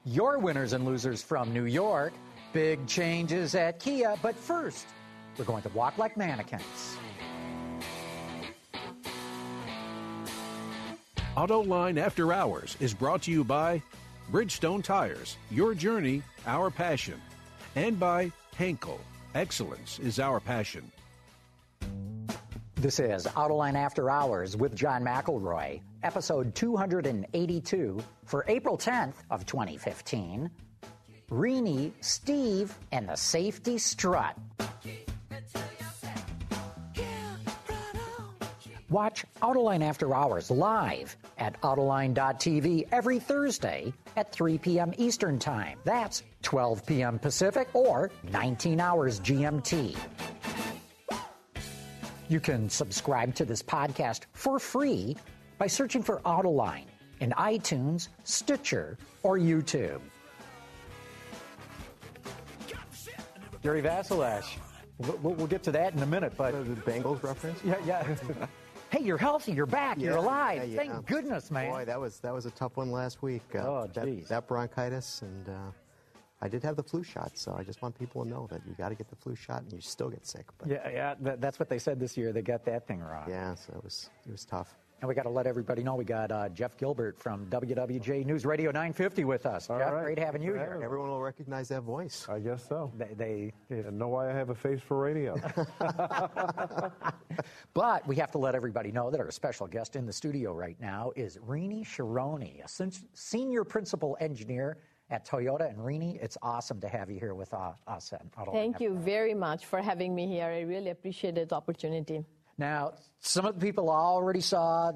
your winners and losers from New York. Big changes at Kia, but first, we're going to walk like mannequins. AutoLine After Hours is brought to you by Bridgestone Tires, your journey, our passion, and by Henkel. Excellence is our passion. This is AutoLine After Hours with John McElroy, episode 282 for April 10th of 2015. Rini, Steve, and the Safety Strut. Watch Autoline After Hours live at Autoline.tv every Thursday at 3 p.m. Eastern Time. That's 12 p.m. Pacific or 19 hours GMT. You can subscribe to this podcast for free by searching for Autoline in iTunes, Stitcher, or YouTube. Gary Vasilesh. We'll get to that in a minute, but the Bengals reference? Yeah. Hey, you're healthy. You're back. You're alive. Yeah. Thank goodness, man. Boy, that was a tough one last week. That bronchitis, and I did have the flu shot. So I just want people to know that you got to get the flu shot, and you still get sick. But That's what they said this year. They got that thing wrong. Yeah, so it was tough. And we got to let everybody know we got Jeff Gilbert from WWJ News Radio 950 with us. Jeff, right. Great having you here. Everyone will recognize that voice. I guess so. They know why I have a face for radio. But we have to let everybody know that our special guest in the studio right now is Rini Shironi, a senior principal engineer at Toyota. And Rini, it's awesome to have you here with us at Autoline. Thank you very much for having me here. I really appreciate this opportunity. Now, some of the people already saw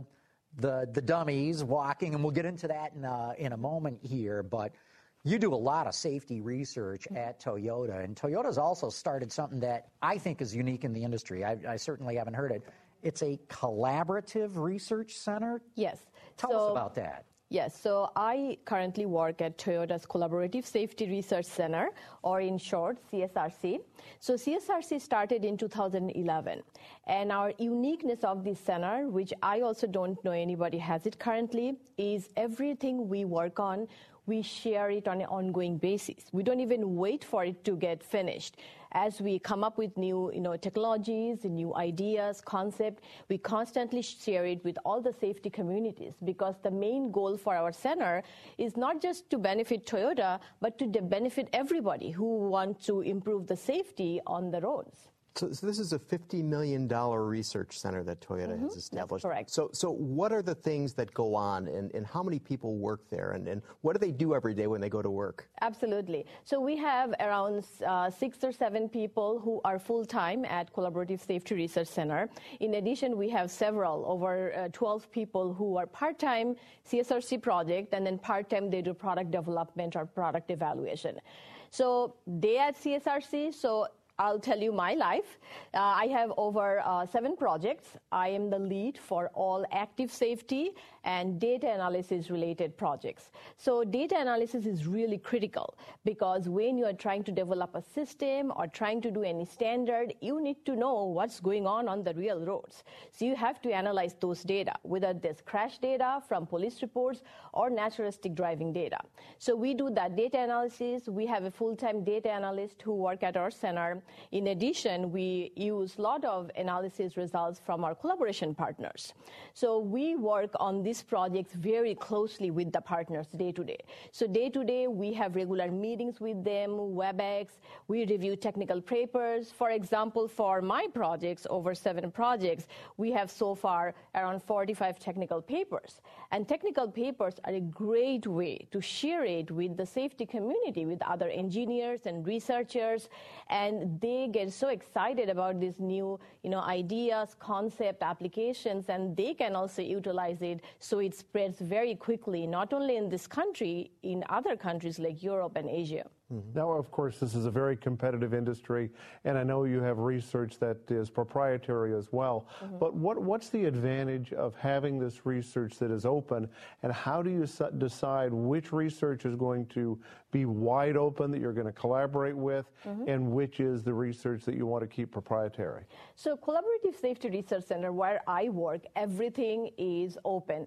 the dummies walking, and we'll get into that in a moment here, but you do a lot of safety research at Toyota, and Toyota's also started something that I think is unique in the industry. I certainly haven't heard it. It's a collaborative research center? Yes. Tell us about that. Yes, so I currently work at Toyota's Collaborative Safety Research Center, or in short, CSRC. So CSRC started in 2011, and our uniqueness of this center, which I also don't know anybody has it currently, is everything we work on, we share it on an ongoing basis. We don't even wait for it to get finished. As we come up with new technologies, new ideas, concept, we constantly share it with all the safety communities, because the main goal for our center is not just to benefit Toyota, but to benefit everybody who wants to improve the safety on the roads. So this is a $50 million research center that Toyota has established. That's correct. So what are the things that go on, and how many people work there, and what do they do every day when they go to work? Absolutely. So we have around 6 or 7 people who are full-time at Collaborative Safety Research Center. In addition, we have over 12 people who are part-time CSRC project, and then part-time they do product development or product evaluation. So they at CSRC, so I'll tell you my life. I have over 7 projects. I am the lead for all active safety and data analysis related projects. So data analysis is really critical, because when you are trying to develop a system or trying to do any standard, you need to know what's going on the real roads. So you have to analyze those data, whether there's crash data from police reports or naturalistic driving data. So we do that data analysis. We have a full-time data analyst who work at our center. In addition, we use a lot of analysis results from our collaboration partners. So we work on these projects very closely with the partners day to day. So day to day, we have regular meetings with them, WebEx. We review technical papers. For example, for my projects, over 7 projects, we have so far around 45 technical papers. And technical papers are a great way to share it with the safety community, with other engineers and researchers, and they get so excited about these new, ideas, concept, applications, and they can also utilize it so it spreads very quickly, not only in this country, in other countries like Europe and Asia. Mm-hmm. Now, of course, this is a very competitive industry, and I know you have research that is proprietary as well. Mm-hmm. But what's the advantage of having this research that is open, and how do you decide which research is going to be wide open that you're going to collaborate with, and which is the research that you want to keep proprietary? So Collaborative Safety Research Center, where I work, everything is open.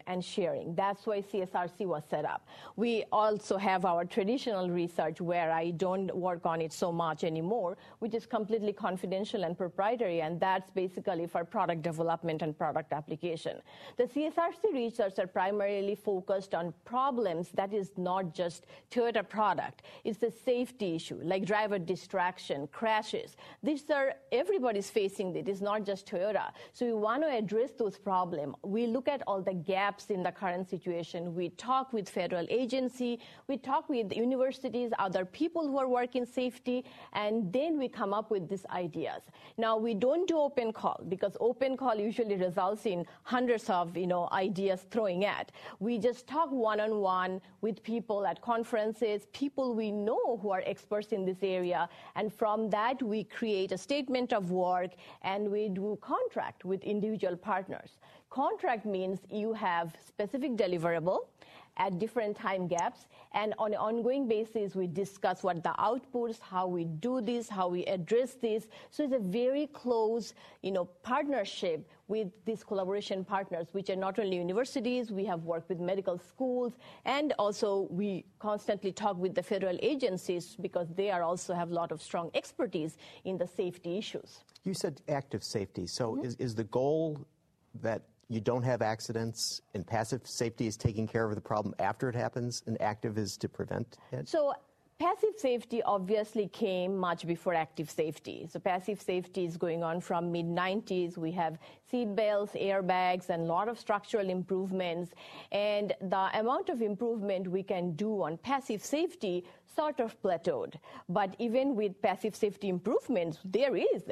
and sharing. That's why CSRC was set up. We also have our traditional research where I don't work on it so much anymore, which is completely confidential and proprietary, and that's basically for product development and product application. The CSRC research are primarily focused on problems that is not just Toyota product. It's the safety issue, like driver distraction, crashes. These are, everybody's facing it. It's not just Toyota. So we want to address those problems. We look at all the gaps in the current situation. We talk with federal agency. We talk with universities, other people who are working safety, and then we come up with these ideas. Now, we don't do open call because open call usually results in hundreds of ideas throwing at. We just talk one-on-one with people at conferences, people we know who are experts in this area, and from that we create a statement of work and we do contract with individual partners. Contract means you have specific deliverable at different time gaps, and on an ongoing basis, we discuss what the outputs, how we do this, how we address this. So it's a very close, partnership with these collaboration partners, which are not only universities, we have worked with medical schools, and also we constantly talk with the federal agencies because they also have a lot of strong expertise in the safety issues. You said active safety. So is the goal that you don't have accidents, and passive safety is taking care of the problem after it happens, and active is to prevent it? So passive safety obviously came much before active safety. So passive safety is going on from mid-90s. We have seat belts, airbags, and a lot of structural improvements. And the amount of improvement we can do on passive safety sort of plateaued. But even with passive safety improvements, there is,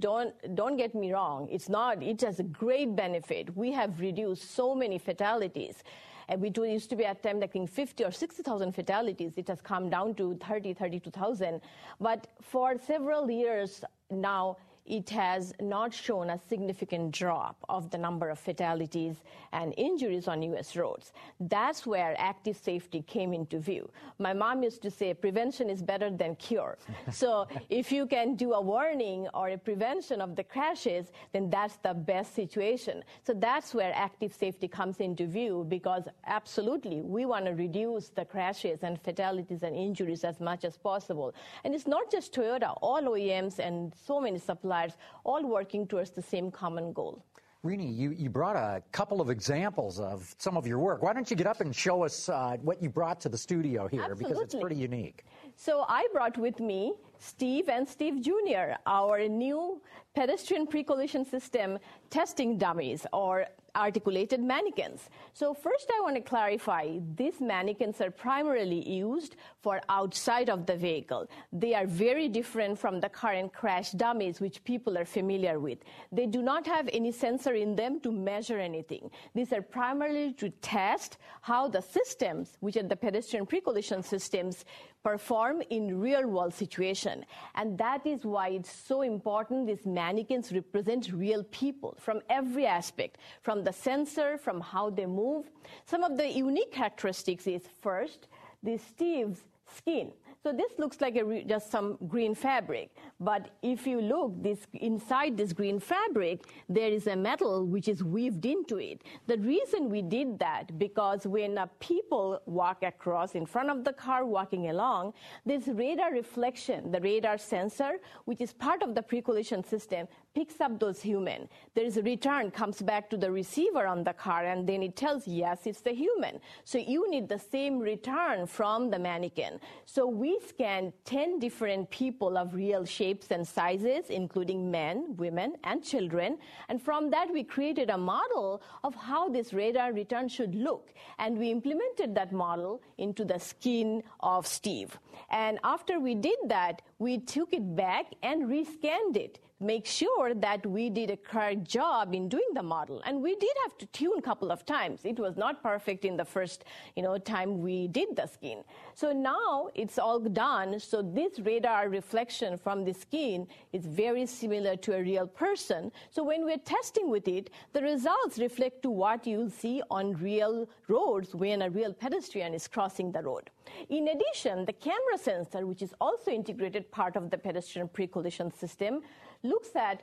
don't get me wrong, it has a great benefit. We have reduced so many fatalities. And we used to be at time like 50 or 60,000 fatalities. It has come down to 32,000. But for several years now, it has not shown a significant drop of the number of fatalities and injuries on U.S. roads. That's where active safety came into view. My mom used to say prevention is better than cure. So if you can do a warning or a prevention of the crashes, then that's the best situation. So that's where active safety comes into view, because absolutely we want to reduce the crashes and fatalities and injuries as much as possible. And it's not just Toyota, all OEMs and so many suppliers all working towards the same common goal. Rini, you brought a couple of examples of some of your work. Why don't you get up and show us what you brought to the studio here? Absolutely. Because it's pretty unique. So I brought with me Steve and Steve Jr., our new pedestrian pre-collision system testing dummies, or articulated mannequins. So first I want to clarify, these mannequins are primarily used for outside of the vehicle. They are very different from the current crash dummies, which people are familiar with. They do not have any sensor in them to measure anything. These are primarily to test how the systems, which are the pedestrian pre-collision systems, perform in real-world situation. And that is why it's so important these mannequins represent real people from every aspect, from the sensor, from how they move. Some of the unique characteristics is, first, the Steve's skin. So this looks like just some green fabric. But if you look inside this green fabric, there is a metal which is weaved into it. The reason we did that, because when people walk across in front of the car walking along, this radar reflection, the radar sensor, which is part of the pre-collision system, picks up those human. There is a return, comes back to the receiver on the car, and then it tells, yes, it's the human. So you need the same return from the mannequin. So we scanned 10 different people of real shapes and sizes, including men, women, and children. And from that, we created a model of how this radar return should look. And we implemented that model into the skin of Steve. And after we did that, we took it back and rescanned it, make sure that we did a correct job in doing the model. And we did have to tune a couple of times. It was not perfect in the first time we did the skin. So now it's all done. So this radar reflection from the skin is very similar to a real person. So when we're testing with it, the results reflect to what you'll see on real roads when a real pedestrian is crossing the road. In addition, the camera sensor, which is also integrated part of the pedestrian pre-collision system, looks at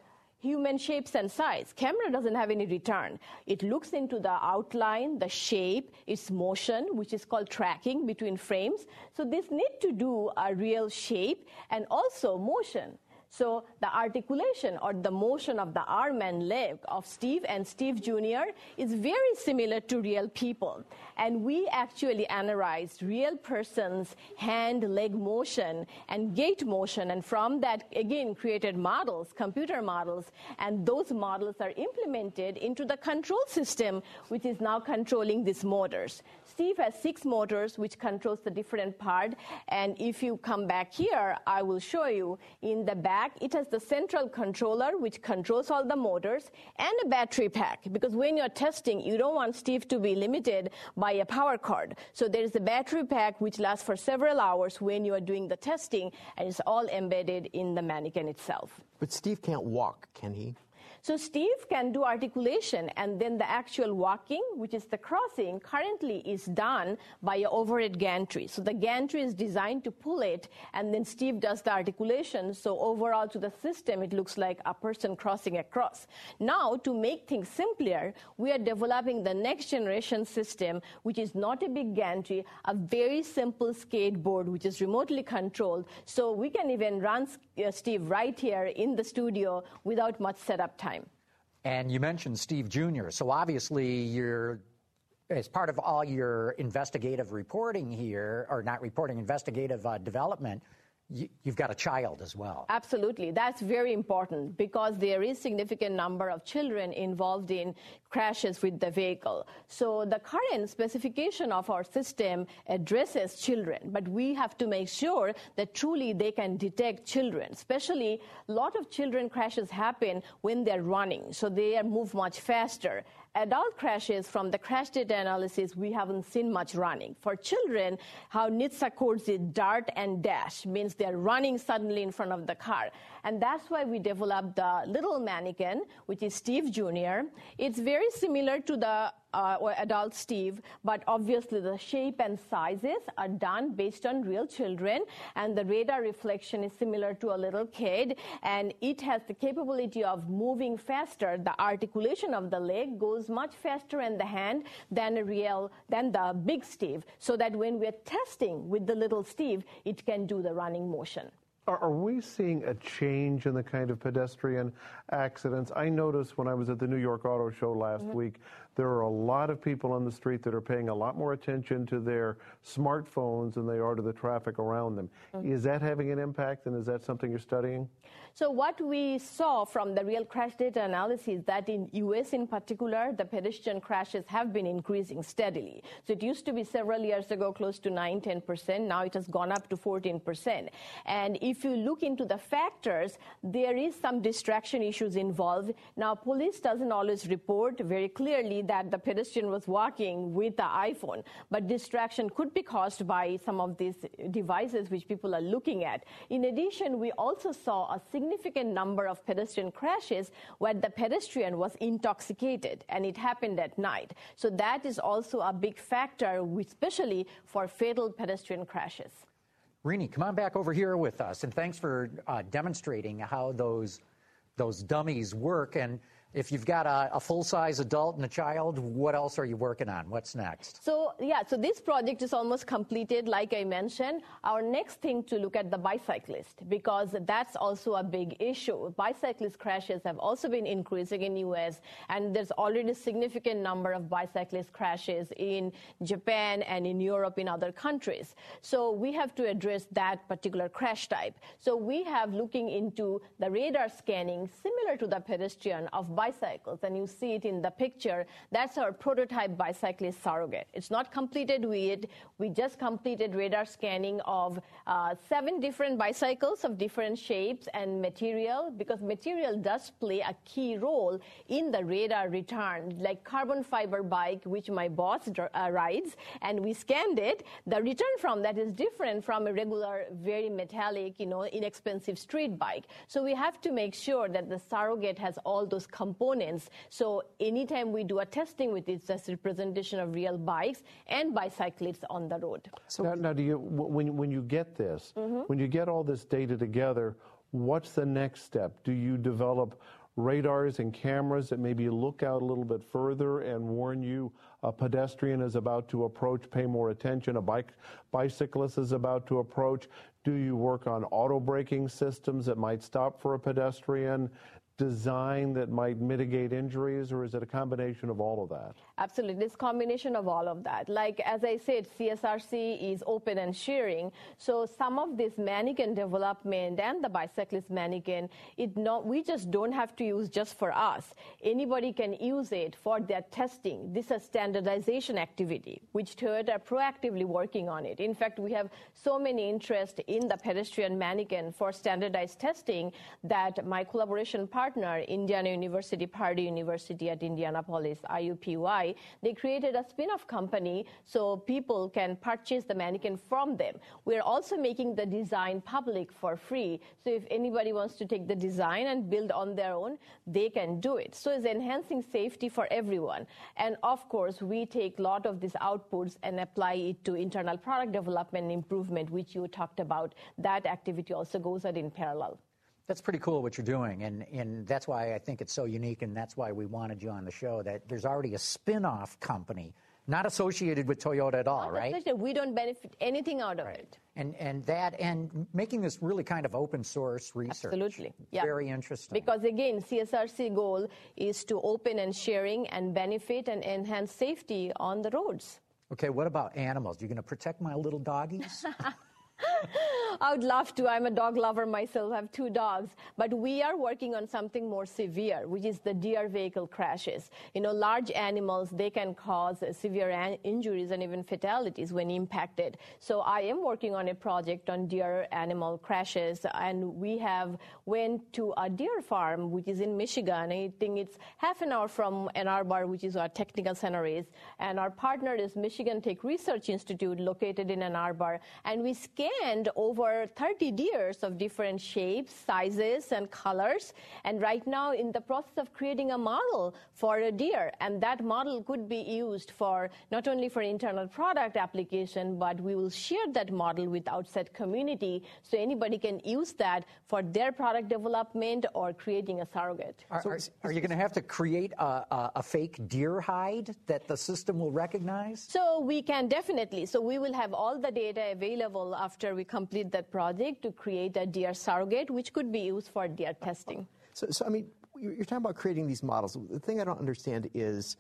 human shapes and size. Camera doesn't have any return. It looks into the outline, the shape, its motion, which is called tracking between frames. So this need to do a real shape and also motion. So the articulation or the motion of the arm and leg of Steve and Steve Jr. is very similar to real people. And we actually analyzed real person's hand, leg motion and gait motion. And from that, again, created models, computer models. And those models are implemented into the control system, which is now controlling these motors. Steve has 6 motors, which controls the different part. And if you come back here, I will show you in the back, it has the central controller, which controls all the motors, and a battery pack. Because when you're testing, you don't want Steve to be limited by a power cord. So there is a battery pack, which lasts for several hours when you are doing the testing, and it's all embedded in the mannequin itself. But Steve can't walk, can he? So Steve can do articulation, and then the actual walking, which is the crossing, currently is done by an overhead gantry. So the gantry is designed to pull it, and then Steve does the articulation. So overall to the system, it looks like a person crossing across. Now, to make things simpler, we are developing the next generation system, which is not a big gantry, a very simple skateboard, which is remotely controlled. So we can even run Steve right here in the studio without much setup time. And you mentioned Steve Jr., so obviously as part of all your investigative reporting here, or not reporting, investigative development, you've got a child as well. Absolutely. That's very important because there is significant number of children involved in crashes with the vehicle. So the current specification of our system addresses children, but we have to make sure that truly they can detect children. Especially, a lot of children crashes happen when they're running, so they move much faster. Adult crashes, from the crash data analysis, we haven't seen much running. For children, how NHTSA codes it dart and dash, means they're running suddenly in front of the car. And that's why we developed the little mannequin, which is Steve Jr. It's very similar to the adult Steve, but obviously the shape and sizes are done based on real children, and the radar reflection is similar to a little kid, and it has the capability of moving faster. The articulation of the leg goes much faster in the hand than the big Steve, so that when we're testing with the little Steve, it can do the running motion. Are we seeing a change in the kind of pedestrian accidents? I noticed when I was at the New York Auto Show last week, there are a lot of people on the street that are paying a lot more attention to their smartphones than they are to the traffic around them. Is that having an impact, and is that something you're studying? So what we saw from the real crash data analysis, that in U.S. in particular, the pedestrian crashes have been increasing steadily. So it used to be several years ago close to 9-10%. Now it has gone up to 14%. And if you look into the factors, there is some distraction issues involved. Now, police doesn't always report very clearly that the pedestrian was walking with the iPhone, but distraction could be caused by some of these devices which people are looking at. In addition, we also saw a significant number of pedestrian crashes where the pedestrian was intoxicated, and it happened at night. So that is also a big factor, especially for fatal pedestrian crashes. Rini, come on back over here with us, and thanks for demonstrating how those dummies work. And if you've got a full-size adult and a child, what else are you working on? What's next? So this project is almost completed, like I mentioned. Our next thing to look at the bicyclist, because that's also a big issue. Bicyclist crashes have also been increasing in U.S., and there's already a significant number of bicyclist crashes in Japan and in Europe, in other countries. So we have to address that particular crash type. So we have looking into the radar scanning, similar to the pedestrian, of bicycles, and you see it in the picture. That's our prototype bicyclist surrogate. It's not completed with. We just completed radar scanning of 7 different bicycles of different shapes and material, because material does play a key role in the radar return. Like carbon fiber bike, which my boss rides, and we scanned it, the return from that is different from a regular, very metallic, inexpensive street bike. So we have to make sure that the surrogate has all those components. So anytime we do a testing with it, it's a representation of real bikes and bicyclists on the road. So now do you, when you get this, when you get all this data together, what's the next step? Do you develop radars and cameras that maybe look out a little bit further and warn you a pedestrian is about to approach, pay more attention, a bicyclist is about to approach? Do you work on auto braking systems that might stop for a pedestrian? Design that might mitigate injuries, or is it a combination of all of that? Absolutely. It's a combination of all of that. Like, as I said, CSRC is open and sharing. So some of this mannequin development and the bicyclist mannequin, we just don't have to use just for us. Anybody can use it for their testing. This is a standardization activity, which Toyota are proactively working on it. In fact, we have so many interest in the pedestrian mannequin for standardized testing that my collaboration partner, Indiana University, Purdue University at Indianapolis, IUPUI, they created a spin-off company so people can purchase the mannequin from them. We're also making the design public for free. So if anybody wants to take the design and build on their own, they can do it. So it's enhancing safety for everyone. And of course, we take a lot of these outputs and apply it to internal product development and improvement, which you talked about. That activity also goes on in parallel. That's pretty cool what you're doing, and that's why I think it's so unique, and that's why we wanted you on the show, that there's already a spin-off company, not associated with Toyota at all, right? We don't benefit anything out of it. And making this really kind of open source research. Absolutely. Yeah. Very interesting. Because again, CSRC goal is to open and sharing and benefit and enhance safety on the roads. Okay, what about animals? You're going to protect my little doggies? I would love to. I'm a dog lover myself. I have 2 dogs. But we are working on something more severe, which is the deer vehicle crashes. Large animals, they can cause severe injuries and even fatalities when impacted. So I am working on a project on deer animal crashes, and we went to a deer farm, which is in Michigan. I think it's half an hour from Ann Arbor, which is our technical center is. And our partner is Michigan Tech Research Institute, located in Ann Arbor. And we scanned over 30 deers of different shapes, sizes, and colors. And right now, in the process of creating a model for a deer. And that model could be used for not only for internal product application, but we will share that model with outside community so anybody can use that for their product development or creating a surrogate. Are you going to have to create a fake deer hide that the system will recognize? So we can definitely. So we will have all the data available after we complete that project to create a deer surrogate, which could be used for deer testing. So I mean, you're talking about creating these models. The thing I don't understand is,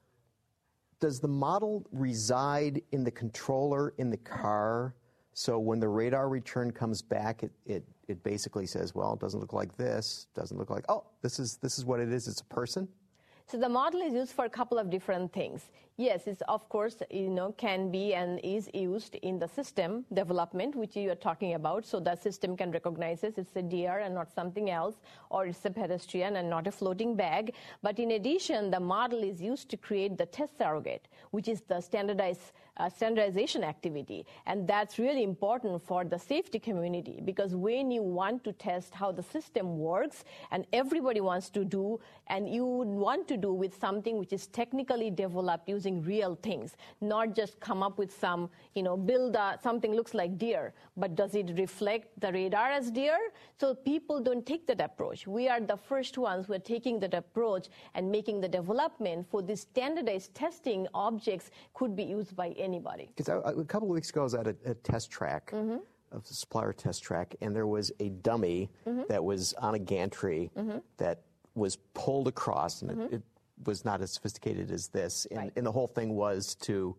does the model reside in the controller in the car? So when the radar return comes back, it basically says, well, it doesn't look like this, doesn't look like, oh, this is what it is, it's a person? So the model is used for a couple of different things. Yes, it's of course, can be and is used in the system development, which you are talking about. So the system can recognize it. It's a deer and not something else, or it's a pedestrian and not a floating bag. But in addition, the model is used to create the test surrogate, which is the standardization activity. And that's really important for the safety community, because when you want to test how the system works, and everybody wants to do, and you would want to do with something which is technically developed using real things, not just come up with some, build something looks like deer, but does it reflect the radar as deer? So people don't take that approach. We are the first ones who are taking that approach and making the development for these standardized testing objects could be used by anybody. Because a couple of weeks ago, I was at a test track, a supplier test track, and there was a dummy that was on a gantry that was pulled across, and it was not as sophisticated as this, and the whole thing was to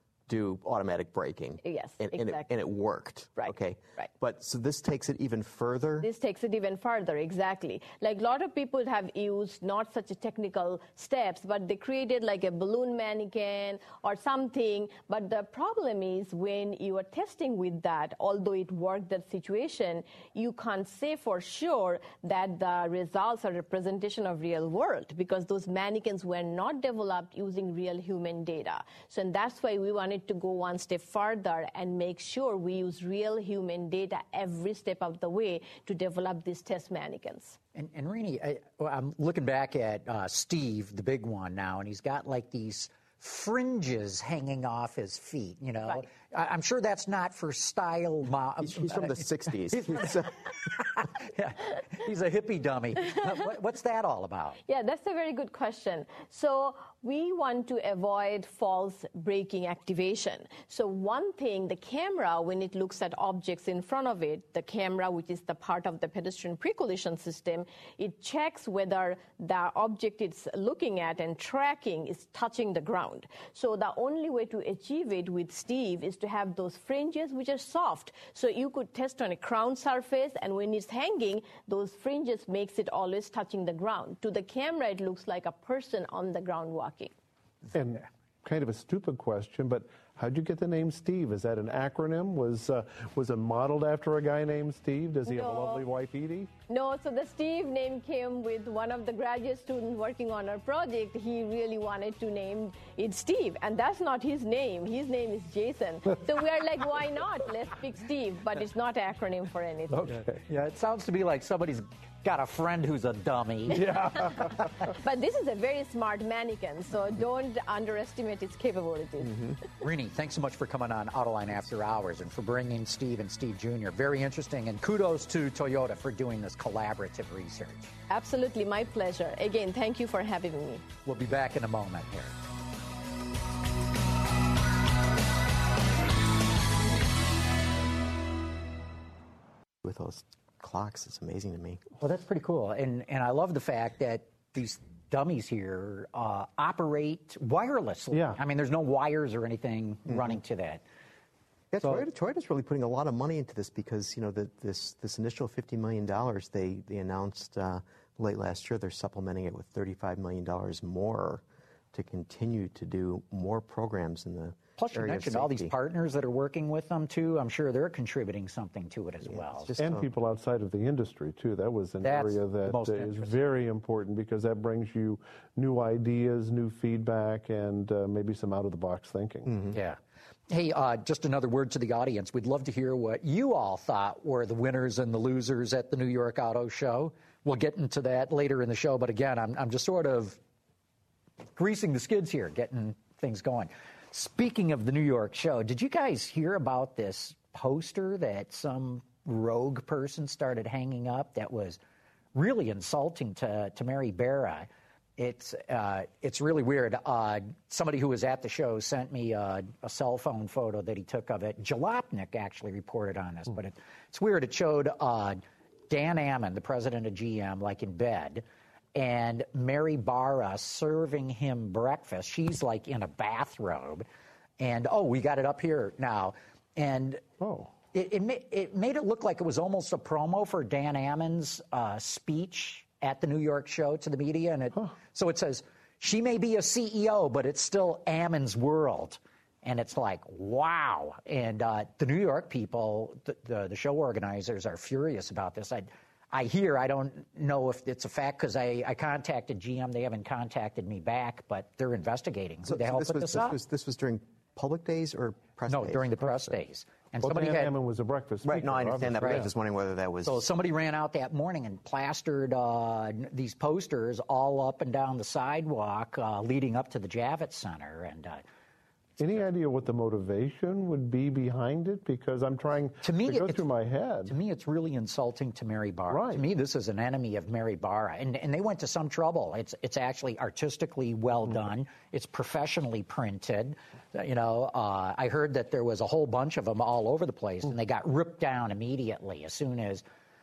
do automatic braking. Yes, exactly. And it worked. Right. Okay. Right. But so this takes it even further? This takes it even further, exactly. Like a lot of people have used not such a technical steps, but they created like a balloon mannequin or something. But the problem is when you are testing with that, although it worked that situation, you can't say for sure that the results are representation of real world, because those mannequins were not developed using real human data. So and that's why we wanted to go one step further and make sure we use real human data every step of the way to develop these test mannequins. And Rini, I'm looking back at Steve, the big one now, and he's got like these fringes hanging off his feet, Right. I'm sure that's not for style. He's from the 60s. Yeah, he's a hippie dummy. What's that all about? Yeah, that's a very good question. So we want to avoid false braking activation. So one thing, the camera, when it looks at objects in front of it, the camera, which is the part of the pedestrian pre-collision system, it checks whether the object it's looking at and tracking is touching the ground. So the only way to achieve it with Steve is to have those fringes which are soft. So you could test on a crown surface, and when it's hanging, those fringes makes it always touching the ground. To the camera, it looks like a person on the ground walking. And kind of a stupid question, but how'd you get the name Steve? Is that an acronym? Was it modeled after a guy named Steve? Does he have a lovely wife, Edie? No, so the Steve name came with one of the graduate students working on our project. He really wanted to name it Steve, and that's not his name. His name is Jason. So we are like, why not? Let's pick Steve, but it's not an acronym for anything. Okay. Yeah, it sounds to me like somebody's got a friend who's a dummy. Yeah. But this is a very smart mannequin, so don't underestimate its capabilities. Rini, thanks so much for coming on Autoline After Hours and for bringing Steve and Steve Jr. Very interesting, and kudos to Toyota for doing this collaborative research. Absolutely, my pleasure. Again, thank you for having me. We'll be back in a moment here. With those clocks, it's amazing to me. Well, that's pretty cool, and I love the fact that these dummies here operate wirelessly. Yeah. I mean, there's no wires or anything running to that. Yeah, So- Toyota's really putting a lot of money into this because, you know, this initial $50 million they announced late last year, they're supplementing it with $35 million more to continue to do more programs in the Plus, you area of mentioned all these safety. partners that are working with them, too. I'm sure they're contributing something to it as well. it's just- And people outside of the industry, too. That was an That's area the that most is interesting. very important because that brings you new ideas, new feedback, and maybe some out-of-the-box thinking. Yeah. Hey, just another word to the audience. We'd love to hear what you all thought were the winners and the losers at the New York Auto Show. We'll get into that later in the show, but again, I'm just sort of greasing the skids here, getting things going. Speaking of the New York show, did you guys hear about this poster that some rogue person started hanging up that was really insulting to Mary Barra? It's really weird. Somebody who was at the show sent me a cell phone photo that he took of it. Jalopnik actually reported on this, but it's weird. It showed Dan Ammon, the president of GM, like in bed, and Mary Barra serving him breakfast. She's like in a bathrobe, and we got it up here now, and it made it look like it was almost a promo for Dan Ammon's speech at the New York show to the media, and so it says she may be a CEO, but it's still Ammon's world. And it's like, wow. And the New York people, the show organizers, are furious about this. I don't know if it's a fact because I contacted GM. They haven't contacted me back, but they're investigating. Who the hell put this up? This was during public days or press days? No, during the press days. And Well, somebody Dan had, Ammon was a breakfast Right, speaker, no, I understand that, but I Right. was just wondering whether that was... So somebody ran out that morning and plastered these posters all up and down the sidewalk leading up to the Javits Center. And Any idea what the motivation would be behind it? Because I'm trying to go through my head. To me, it's really insulting to Mary Barra. Right. To me, this is an enemy of Mary Barra. And they went to some trouble. It's actually artistically well done. It's professionally printed. You know, I heard that there was a whole bunch of them all over the place, and they got ripped down immediately as soon as,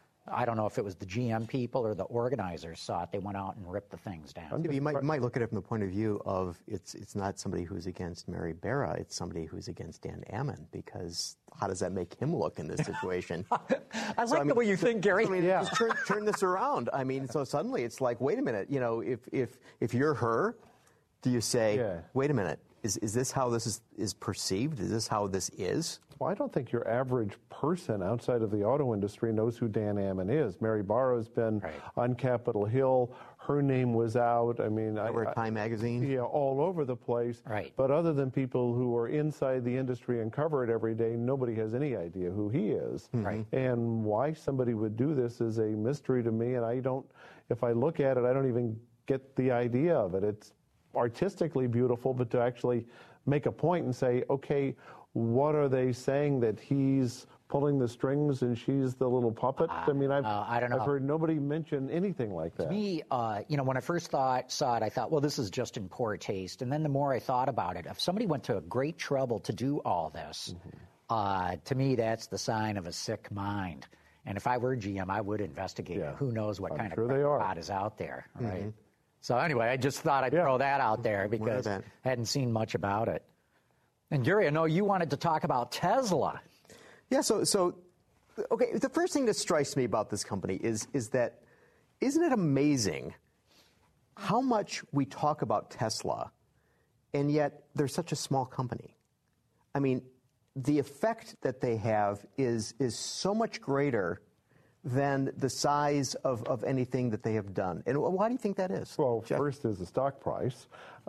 I don't know if it was the GM people or the organizers saw it. They went out and ripped the things down. You might look at it from the point of view of it's not somebody who's against Mary Barra, it's somebody who's against Dan Ammon, because how does that make him look in this situation? I like the way you think, Gary. I mean, just turn this around. I mean, so suddenly it's like, wait a minute, you know, if you're her, do you say, wait a minute, is this how this is perceived? Is this how this is? Well, I don't think your average person outside of the auto industry knows who Dan Ammon is. Mary Barra's been on Capitol Hill. Her name was out. I mean, Over Time magazine. Yeah, all over the place. Right. But other than people who are inside the industry and cover it every day, nobody has any idea who he is. Right. And why somebody would do this is a mystery to me. And if I look at it, I don't even get the idea of it. It's artistically beautiful, but to actually make a point and say, okay, what are they saying that he's pulling the strings and she's the little puppet? I don't know. I've heard nobody mention anything like that. To me, when I first saw it, I thought, well, this is just in poor taste. And then the more I thought about it, if somebody went to great trouble to do all this, to me, that's the sign of a sick mind. And if I were GM, I would investigate it. Who knows what kind of pot is out there, right? So anyway, I just thought I'd throw that out there because I hadn't seen much about it. And Gary, I know you wanted to talk about Tesla. Yeah, so okay, the first thing that strikes me about this company is that, isn't it amazing how much we talk about Tesla, and yet they're such a small company? I mean, the effect that they have is so much greater than the size of anything that they have done. And why do you think that is? Well, Jeff? First is the stock price,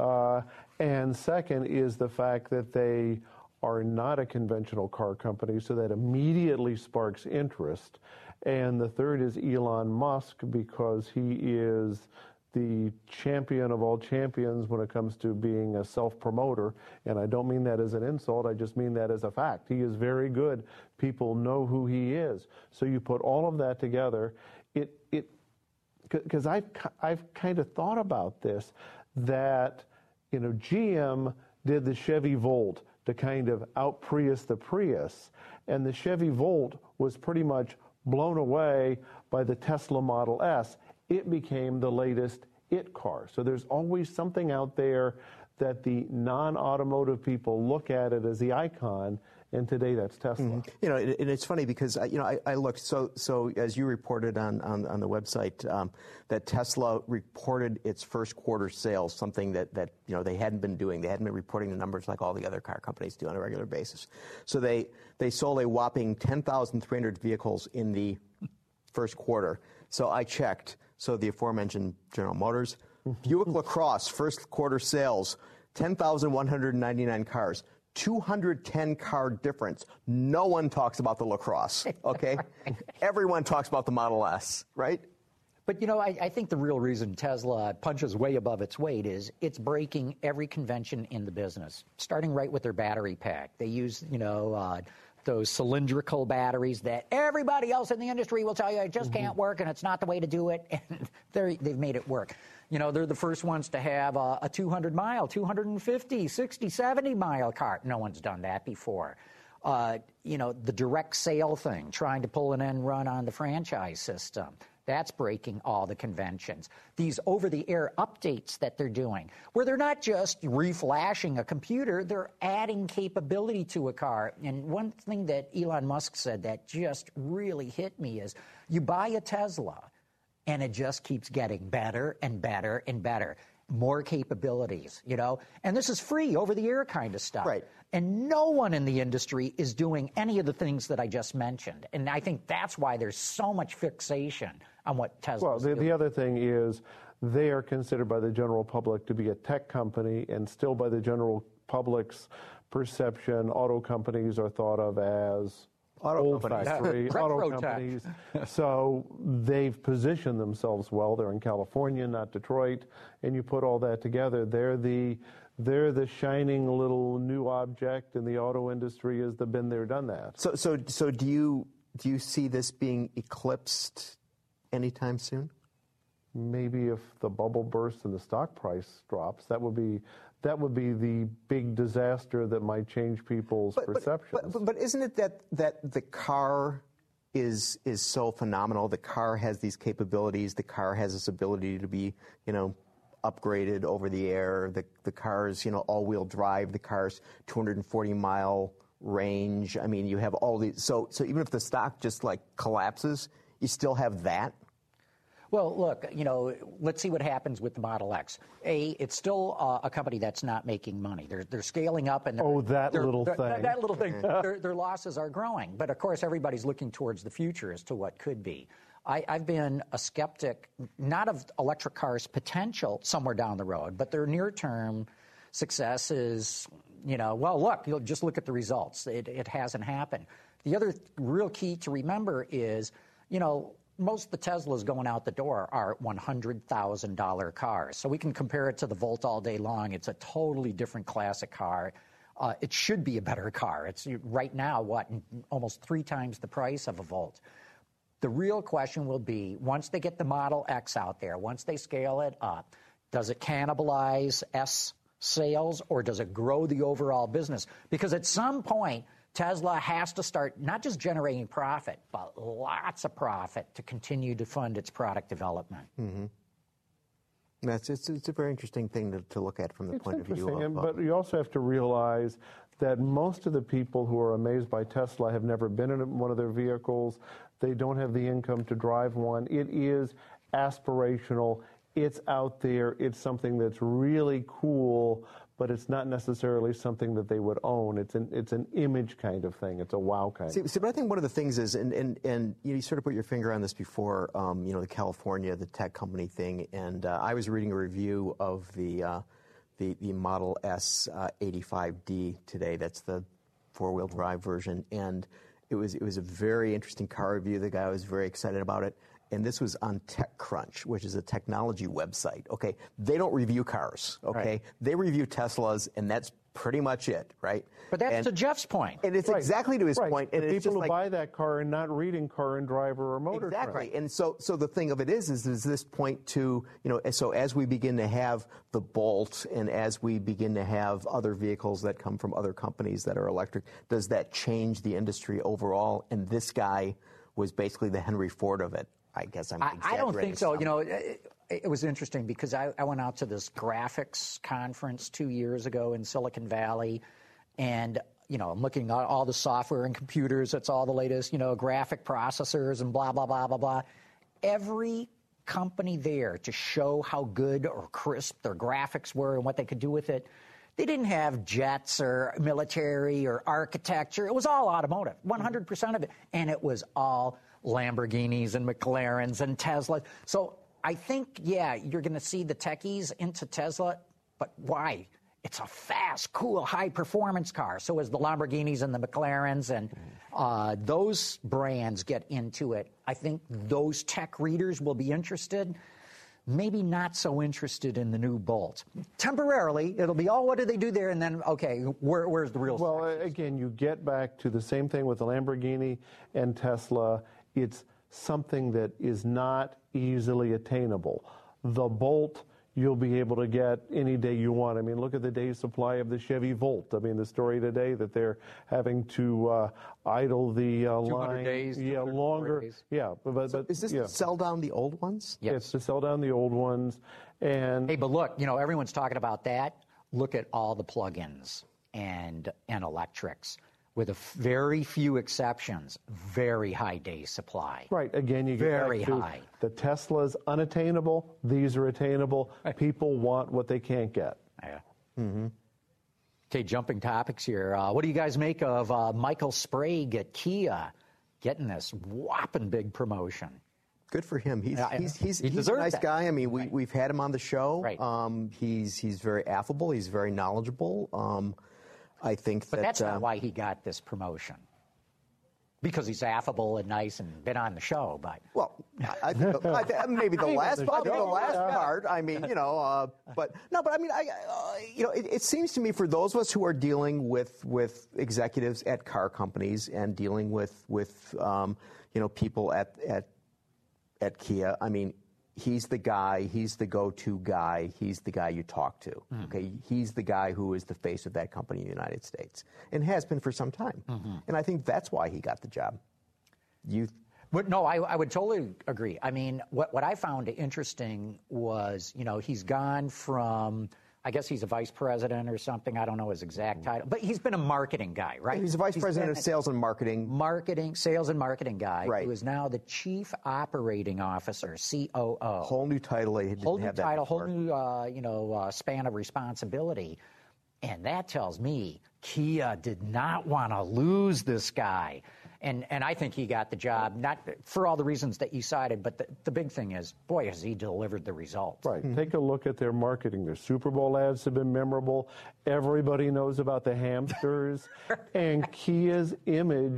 and second is the fact that they are not a conventional car company, so that immediately sparks interest. And the third is Elon Musk, because he is the champion of all champions when it comes to being a self-promoter. And I don't mean that as an insult, I just mean that as a fact. He is very good. People know who he is. So you put all of that together, because I've kind of thought about this, that, GM did the Chevy Volt to kind of out-Prius the Prius, and the Chevy Volt was pretty much blown away by the Tesla Model S. It became the latest it car. So there's always something out there that the non-automotive people look at it as the icon, and today that's Tesla. Mm-hmm. And it's funny because I looked. So as you reported on the website, that Tesla reported its first quarter sales, something that they hadn't been doing. They hadn't been reporting the numbers like all the other car companies do on a regular basis. So they sold a whopping 10,300 vehicles in the first quarter. So I checked. So the aforementioned General Motors, Buick LaCrosse first quarter sales, 10,199 cars. 210 car difference. No one talks about the LaCrosse, okay? Everyone talks about the Model S, right? But, I think the real reason Tesla punches way above its weight is it's breaking every convention in the business, starting right with their battery pack. They use, those cylindrical batteries that everybody else in the industry will tell you it just can't work and it's not the way to do it. And they've made it work. They're the first ones to have a 200-mile, 250, 60, 70-mile car. No one's done that before. The direct sale thing, trying to pull an end run on the franchise system. That's breaking all the conventions. These over-the-air updates that they're doing, where they're not just reflashing a computer, they're adding capability to a car. And one thing that Elon Musk said that just really hit me is, you buy a Tesla, and it just keeps getting better and better and better. More capabilities, And this is free, over-the-air kind of stuff. Right. And no one in the industry is doing any of the things that I just mentioned. And I think that's why there's so much fixation on what Tesla is doing. The other thing is they are considered by the general public to be a tech company, and still by the general public's perception, auto companies are thought of as old factory auto companies. So they've positioned themselves well. They're in California, not Detroit. And you put all that together, they're the shining little new object in the auto industry. Has been there, done that. So do you see this being eclipsed anytime soon? Maybe if the bubble bursts and the stock price drops, that would be the big disaster that might change people's perceptions. But isn't it that the car is so phenomenal? The car has these capabilities. The car has this ability to be, upgraded over the air. The car's, all-wheel drive. The car's 240-mile range. I mean, you have all these. So even if the stock just collapses, you still have that. Well, look, let's see what happens with the Model X. It's still a company that's not making money. They're scaling up, and that little thing. Their losses are growing. But of course, everybody's looking towards the future as to what could be. I've been a skeptic, not of electric cars' potential somewhere down the road, but their near-term success is, well, look, you'll just look at the results. It hasn't happened. The other real key to remember is, most of the Teslas going out the door are $100,000 cars. So we can compare it to the Volt all day long. It's a totally different classic car. it should be a better car. It's right now, almost 3 times the price of a Volt. The real question will be, once they get the Model X out there, once they scale it up, does it cannibalize S sales, or does it grow the overall business? Because at some point, Tesla has to start not just generating profit, but lots of profit to continue to fund its product development. Mm-hmm. It's a very interesting thing to look at from the point of view of... But you also have to realize that most of the people who are amazed by Tesla have never been in one of their vehicles. They don't have the income to drive one. It is aspirational. It's out there. It's something that's really cool, but it's not necessarily something that they would own. It's an image kind of thing. It's a wow kind. See, but I think one of the things is, and you sort of put your finger on this before, the California, the tech company thing, and I was reading a review of the Model S 85D today. That's the 4-wheel drive version, and it was a very interesting car review. The guy was very excited about it. And this was on TechCrunch, which is a technology website. Okay, they don't review cars. Okay, right. They review Teslas, and that's pretty much it, right? But that's to Jeff's point. And it's exactly to his point. And it's people who buy that car and not reading Car and Driver or Motor Trend. Exactly. And so the thing of it is this point to, so as we begin to have the Bolt and as we begin to have other vehicles that come from other companies that are electric, does that change the industry overall? And this guy was basically the Henry Ford of it. I guess I'm exaggerating. I don't think so. Some. It was interesting because I went out to this graphics conference 2 years ago in Silicon Valley, and I'm looking at all the software and computers. It's all the latest, graphic processors and blah blah blah blah blah. Every company there to show how good or crisp their graphics were and what they could do with it. They didn't have jets or military or architecture. It was all automotive, 100% of it, and it was all Lamborghinis and McLarens and Tesla. So I think, you're going to see the techies into Tesla, but why? It's a fast, cool, high-performance car. So as the Lamborghinis and the McLarens and those brands get into it, I think those tech readers will be interested. Maybe not so interested in the new Bolt. Temporarily, it'll be, what do they do there? And then, okay, where's the real Well, again, you get back to the same thing with the Lamborghini and Tesla. It's something that is not easily attainable. The Bolt, you'll be able to get any day you want. I mean, look at the day's supply of the Chevy Volt. I mean, the story today that they're having to idle the line. Days, longer. Days. Yeah, but So is this to sell down the old ones? Yes. It's to sell down the old ones. And hey, but look, everyone's talking about that. Look at all the plug-ins and electrics. With very few exceptions, very high day supply. Right. Again, you get very back to high. The Tesla's unattainable. These are attainable. People want what they can't get. Yeah. Mm-hmm. Okay, jumping topics here. What do you guys make of Michael Sprague at Kia getting this whopping big promotion? Good for him. He's a nice guy. I mean, we've had him on the show. Right. He's very affable. He's very knowledgeable. I think but that's not why he got this promotion. Because he's affable and nice and been on the show, but I think maybe the last part. I mean, but I mean, it seems to me for those of us who are dealing with executives at car companies and dealing with people at Kia. I mean, he's the guy. He's the go-to guy. He's the guy you talk to. Mm-hmm. Okay, he's the guy who is the face of that company in the United States and has been for some time. Mm-hmm. And I think that's why he got the job. But no, I would totally agree. I mean, what I found interesting was, he's gone from, I guess he's a vice president or something. I don't know his exact title, but he's been a marketing guy, right? He's a vice president of sales and marketing. Sales and marketing guy, right? Who is now the chief operating officer, COO. Whole new title. Whole new span of responsibility, and that tells me Kia did not want to lose this guy. And I think he got the job, not for all the reasons that you cited, but the big thing is, boy, has he delivered the result. Right. Mm-hmm. Take a look at their marketing. Their Super Bowl ads have been memorable. Everybody knows about the hamsters. And Kia's image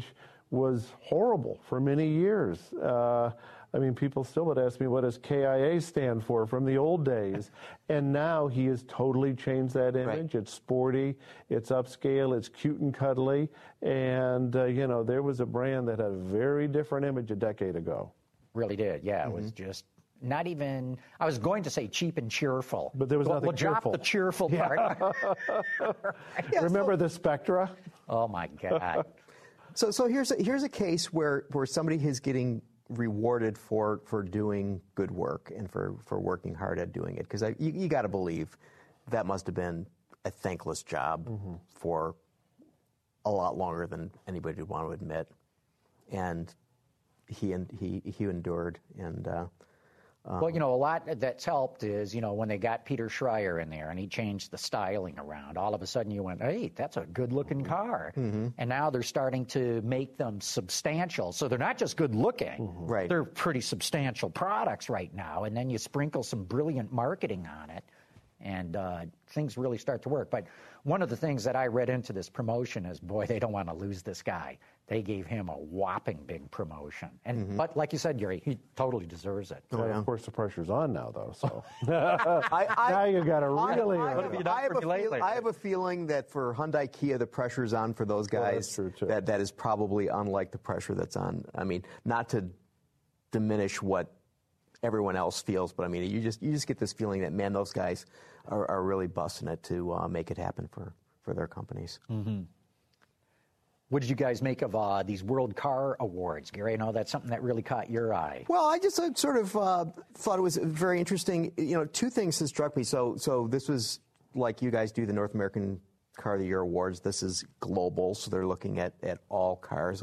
was horrible for many years. I mean, people still would ask me, what does KIA stand for from the old days? And now he has totally changed that image. Right. It's sporty, it's upscale, it's cute and cuddly. And, you know, there was a brand that had a very different image a decade ago. Really did, yeah. It was just not even, I was going to say cheap and cheerful. But there was nothing cheerful. Drop the cheerful part. Remember the Spectra? Oh, my God. So here's a case where somebody is getting rewarded for doing good work and for working hard at doing it. Because you got to believe that must have been a thankless job for a lot longer than anybody would want to admit. And he endured. And well, you know, a lot that's helped is, you know, when they got Peter Schreier in there and he changed the styling around, all of a sudden you went, hey, that's a good-looking car. And now they're starting to make them substantial. So they're not just good-looking. Right. They're pretty substantial products right now. And then you sprinkle some brilliant marketing on it, and things really start to work. But one of the things that I read into this promotion is, boy, they don't want to lose this guy. They gave him a whopping big promotion. And but like you said, Gary, he totally deserves it. Well, of course, the pressure's on now, though. So now you got to really. I have a feeling that for Hyundai Kia, the pressure's on for those guys. Well, that's true, too. That is probably unlike the pressure that's on. I mean, not to diminish what everyone else feels, but I mean, you just get this feeling that, man, those guys are really busting it to make it happen for their companies. What did you guys make of these World Car Awards, Gary? I know that's something that really caught your eye. Well, I just sort of thought it was very interesting. You know, two things that struck me. So this was like you guys do the North American Car of the Year Awards. This is global, so they're looking at all cars,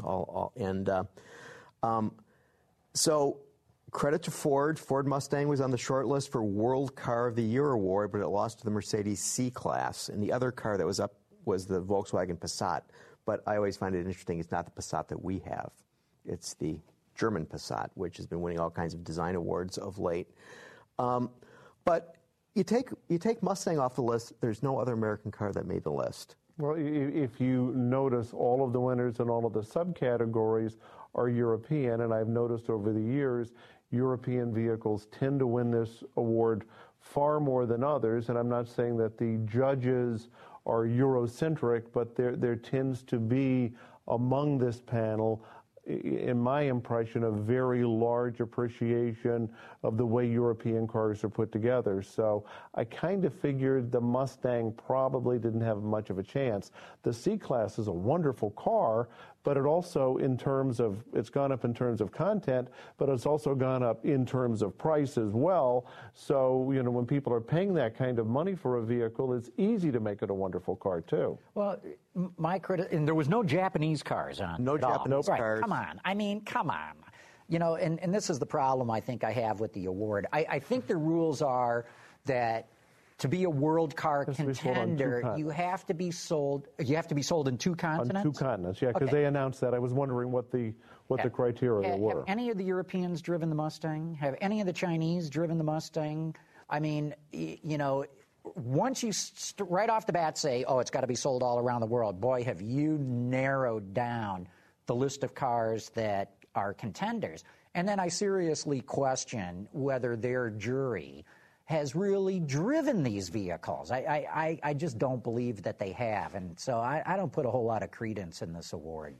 so credit to Ford. Ford Mustang was on the short list for World Car of the Year Award, but it lost to the Mercedes C-Class. And the other car that was up was the Volkswagen Passat. But I always find it interesting, it's not the Passat that we have. It's the German Passat, which has been winning all kinds of design awards of late. But you take Mustang off the list, there's no other American car that made the list. Well, if you notice, all of the winners in all of the subcategories are European, and I've noticed over the years, European vehicles tend to win this award far more than others, and I'm not saying that the judges are Eurocentric, but there tends to be among this panel, in my impression, a very large appreciation of the way European cars are put together. So I kind of figured the Mustang probably didn't have much of a chance. The C-Class is a wonderful car, but it also, it's gone up in terms of content, but it's also gone up in terms of price as well. So, you know, when people are paying that kind of money for a vehicle, it's easy to make it a wonderful car, too. Well, and there was no Japanese cars on. No Japanese cars. Come on. I mean, come on. You know, and this is the problem I think I have with the award. I think the rules are that to be a world car contender, you have to be sold in 2 continents? On 2 continents, yeah, because they announced that. I was wondering what the criteria were. Have any of the Europeans driven the Mustang? Have any of the Chinese driven the Mustang? I mean, you know, once you right off the bat say, oh, it's got to be sold all around the world, boy, have you narrowed down the list of cars that are contenders. And then I seriously question whether their jury has really driven these vehicles. I just don't believe that they have. And so I don't put a whole lot of credence in this award,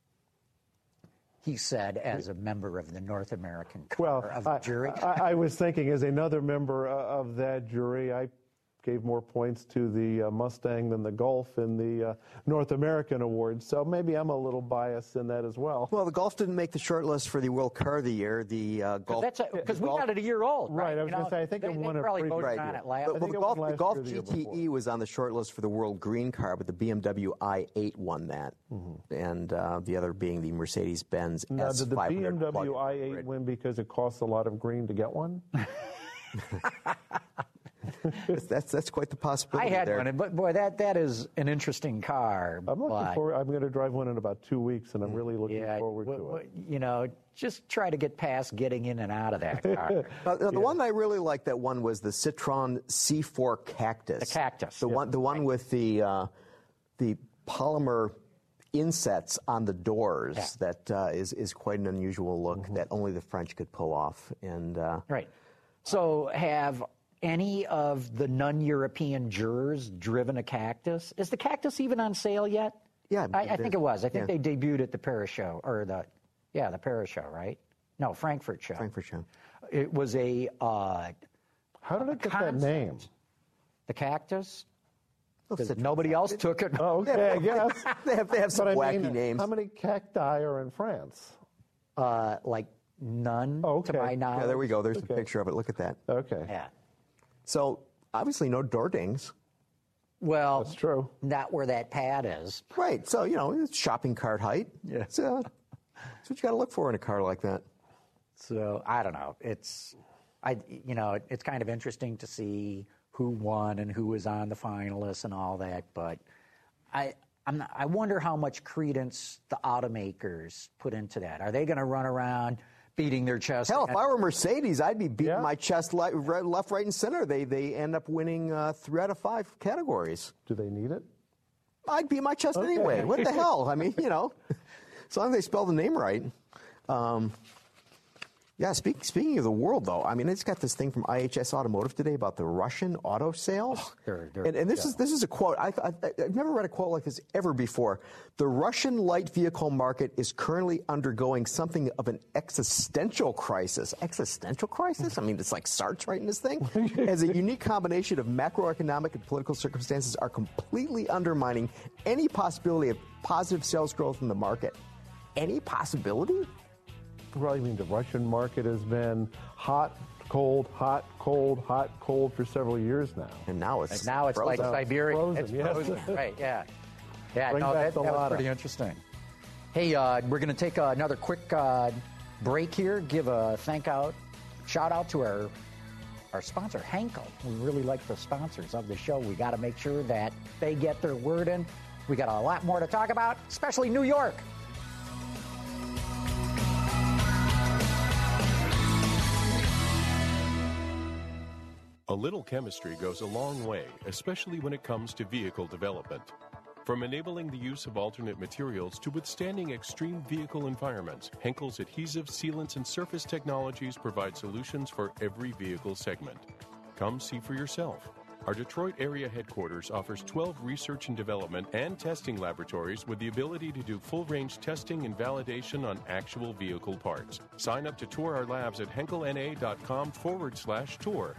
he said, as a member of the North American Car of the jury. I was thinking, as another member of that jury, I gave more points to the Mustang than the Golf in the North American Awards. So maybe I'm a little biased in that as well. Well, the Golf didn't make the short list for the World Car of the Year. The Golf, because we got it a year old, right? I was going to say, I think it won a previous year. The Golf GTE was on the short list for the World Green Car, but the BMW i8 won that, and the other being the Mercedes-Benz S500. Now, did the BMW i8 win because it costs a lot of green to get one? That's quite the possibility. I had one, but boy, that is an interesting car. I'm looking forward. I'm going to drive one in about 2 weeks, and I'm really looking forward to it. You know, just try to get past getting in and out of that car. The one I really liked that one was the Citroen C4 Cactus. The Cactus. The one with the polymer insets on the doors that is quite an unusual look that only the French could pull off. And Right. So have any of the non-European jurors driven a Cactus? Is the Cactus even on sale yet? Yeah, I think it was. I think they debuted at the Paris show, or the Paris show, right? No, Frankfurt show. Frankfurt show. It was a How did it get that name? The Cactus? Because Citrus. nobody else took it. Oh, okay, I guess. They have some But I wacky mean, names. how many cacti are in France? Like none, Okay. to my knowledge. Yeah, there we go. There's a picture of it. Look at that. Okay. Yeah. So obviously no door dings. Well, That's true. not where that pad is. Right. So, it's shopping cart height. Yeah. So, that's what you got to look for in a car like that. So I don't know. It's kind of interesting to see who won and who was on the finalists and all that. But I wonder how much credence the automakers put into that. Are they going to run around beating their chest? Hell, if I were Mercedes, I'd be beating Yeah. my chest left, right, and center. They end up winning 3 out of 5 categories. Do they need it? I'd beat my chest Okay. anyway. What the hell? I mean, as long as they spell the name right. Yeah, speaking of the world, though, I mean, it's got this thing from IHS Automotive today about the Russian auto sales. And this is a quote. I've never read a quote like this ever before. The Russian light vehicle market is currently undergoing something of an existential crisis. Existential crisis? I mean, it's like Sartre writing this thing. As a unique combination of macroeconomic and political circumstances are completely undermining any possibility of positive sales growth in the market. Any possibility? Well, I mean, the Russian market has been hot, cold, hot, cold, hot, cold for several years now. And now it's like Siberia. Frozen, It's yes. frozen. Right, yeah. Yeah, Bring no, back that the was Lada. pretty interesting. Hey, we're going to take another quick break here. Give a shout out to our sponsor, Henkel. We really like the sponsors of the show. We got to make sure that they get their word in. We got a lot more to talk about, especially New York. A little chemistry goes a long way, especially when it comes to vehicle development. From enabling the use of alternate materials to withstanding extreme vehicle environments, Henkel's adhesive, sealants, and surface technologies provide solutions for every vehicle segment. Come see for yourself. Our Detroit area headquarters offers 12 research and development and testing laboratories with the ability to do full-range testing and validation on actual vehicle parts. Sign up to tour our labs at henkelna.com/tour.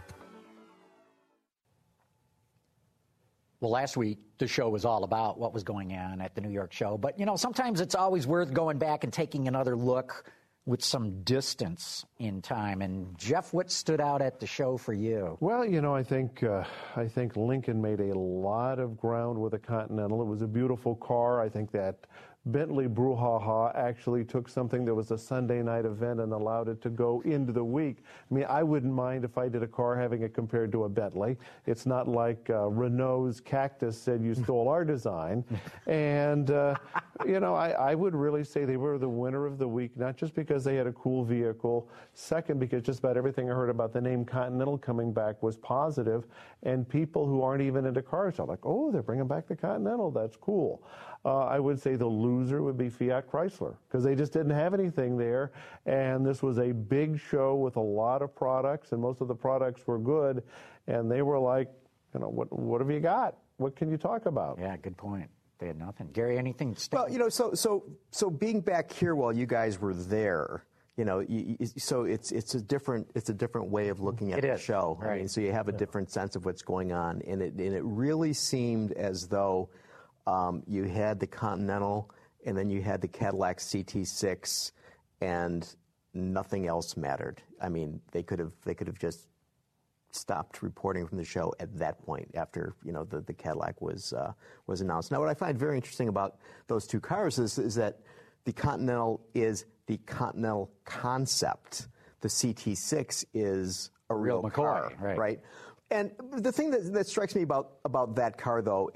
Well, last week, the show was all about what was going on at the New York show. But, sometimes it's always worth going back and taking another look with some distance in time. And, Jeff, what stood out at the show for you? Well, I think Lincoln made a lot of ground with the Continental. It was a beautiful car. I think that Bentley brouhaha actually took something that was a Sunday night event and allowed it to go into the week. I mean, I wouldn't mind if I did a car having it compared to a Bentley. It's not like Renault's Cactus said you stole our design. And, I would really say they were the winner of the week, not just because they had a cool vehicle. Second, because just about everything I heard about the name Continental coming back was positive. And people who aren't even into cars are like, oh, they're bringing back the Continental. That's cool. I would say the loser would be Fiat Chrysler because they just didn't have anything there. And this was a big show with a lot of products, and most of the products were good. And they were like, what have you got? What can you talk about? Yeah, good point. They had nothing. Gary, anything? Well, so being back here while you guys were there, so it's a different way of looking at the show. Right. I mean, so you have a different sense of what's going on, and it really seemed as though you had the Continental, and then you had the Cadillac CT6, and nothing else mattered. I mean, they could have just stopped reporting from the show at that point after the Cadillac was announced. Now, what I find very interesting about those two cars is that the Continental is the Continental concept. The CT6 is a real car, McCoy, right? And the thing that strikes me about that car, though,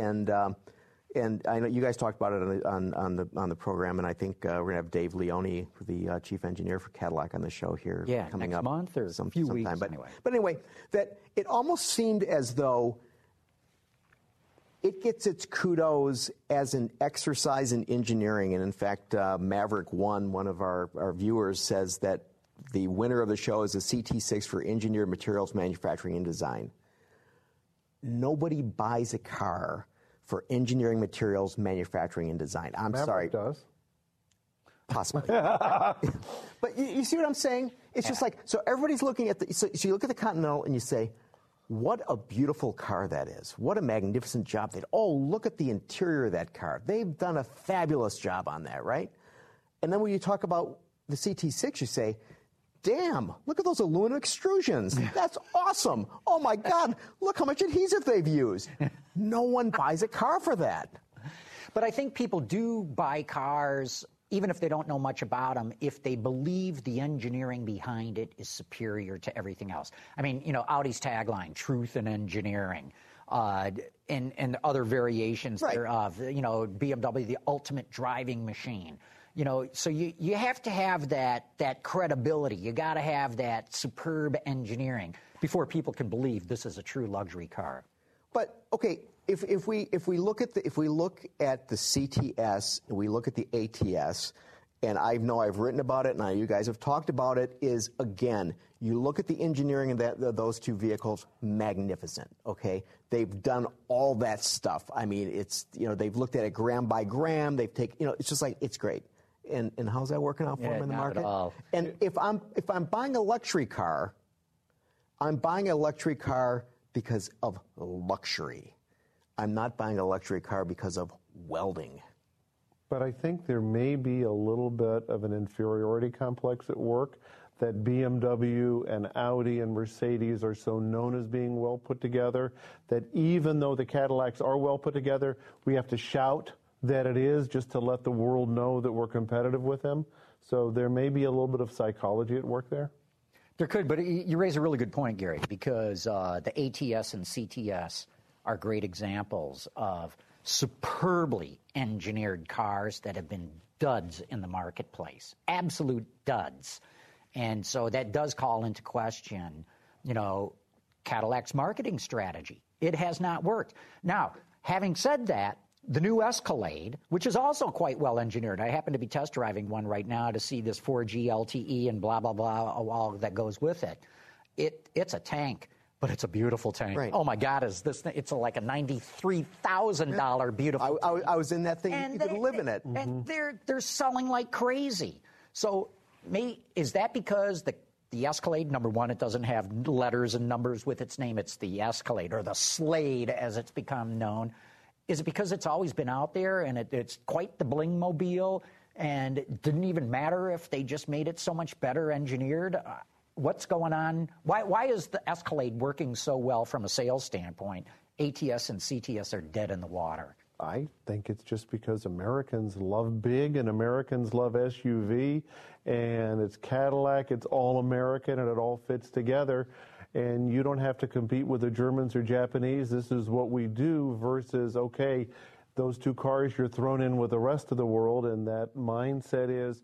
and I know you guys talked about it on the program, and I think we're gonna have Dave Leone, the chief engineer for Cadillac, on the show here coming next up month or some few sometime. weeks anyway. But anyway, that it almost seemed as though it gets its kudos as an exercise in engineering. And in fact, Maverick One, one of our viewers, says that the winner of the show is a CT6 for engineered materials manufacturing and design. Nobody buys a car for engineering materials manufacturing and design. I'm sorry. Maverick does. Possibly. But you see what I'm saying? It's just like, so everybody's looking at so you look at the Continental and you say, what a beautiful car that is. What a magnificent job. Look at the interior of that car. They've done a fabulous job on that, right? And then when you talk about the CT6, you say, damn, look at those aluminum extrusions. That's awesome. Oh my God, look how much adhesive they've used. No one buys a car for that. But I think people do buy cars, even if they don't know much about them, if they believe the engineering behind it is superior to everything else. I mean, Audi's tagline, truth in engineering, and other variations thereof. BMW, the ultimate driving machine. So you have to have that credibility. You got to have that superb engineering before people can believe this is a true luxury car. But okay, if we look at the CTS and we look at the ATS, and I know I've written about it, and you guys have talked about it, is again, you look at the engineering of those two vehicles, magnificent. Okay, they've done all that stuff. I mean, it's they've looked at it gram by gram. They've taken it's just like it's great. And how's that working out for them in the market? Not at all. And if I'm buying a luxury car, I'm buying a luxury car because of luxury. I'm not buying a luxury car because of welding. But I think there may be a little bit of an inferiority complex at work, that BMW and Audi and Mercedes are so known as being well put together, that even though the Cadillacs are well put together, we have to shout that it is just to let the world know that we're competitive with them. So there may be a little bit of psychology at work there. There could, but you raise a really good point, Gary, because the ATS and CTS are great examples of superbly engineered cars that have been duds in the marketplace, absolute duds. And so that does call into question, Cadillac's marketing strategy. It has not worked. Now, having said that, the new Escalade, which is also quite well engineered. I happen to be test driving one right now to see this 4G LTE and blah, blah, blah, all that goes with it. It's a tank, but it's a beautiful tank. Right. Oh, my God, is this thing? It's like a $93,000 beautiful tank. I was in that thing. You could live in it. And they're selling like crazy. So is that because the Escalade, number one, it doesn't have letters and numbers with its name. It's the Escalade, or the Slade, as it's become known. Is it because it's always been out there and it's quite the bling mobile, and it didn't even matter if they just made it so much better engineered? What's going on? Why is the Escalade working so well from a sales standpoint? ATS and CTS are dead in the water. I think it's just because Americans love big and Americans love SUV, and it's Cadillac, it's all American, and it all fits together. And you don't have to compete with the Germans or Japanese. This is what we do versus, okay, those two cars you're thrown in with the rest of the world, and that mindset is,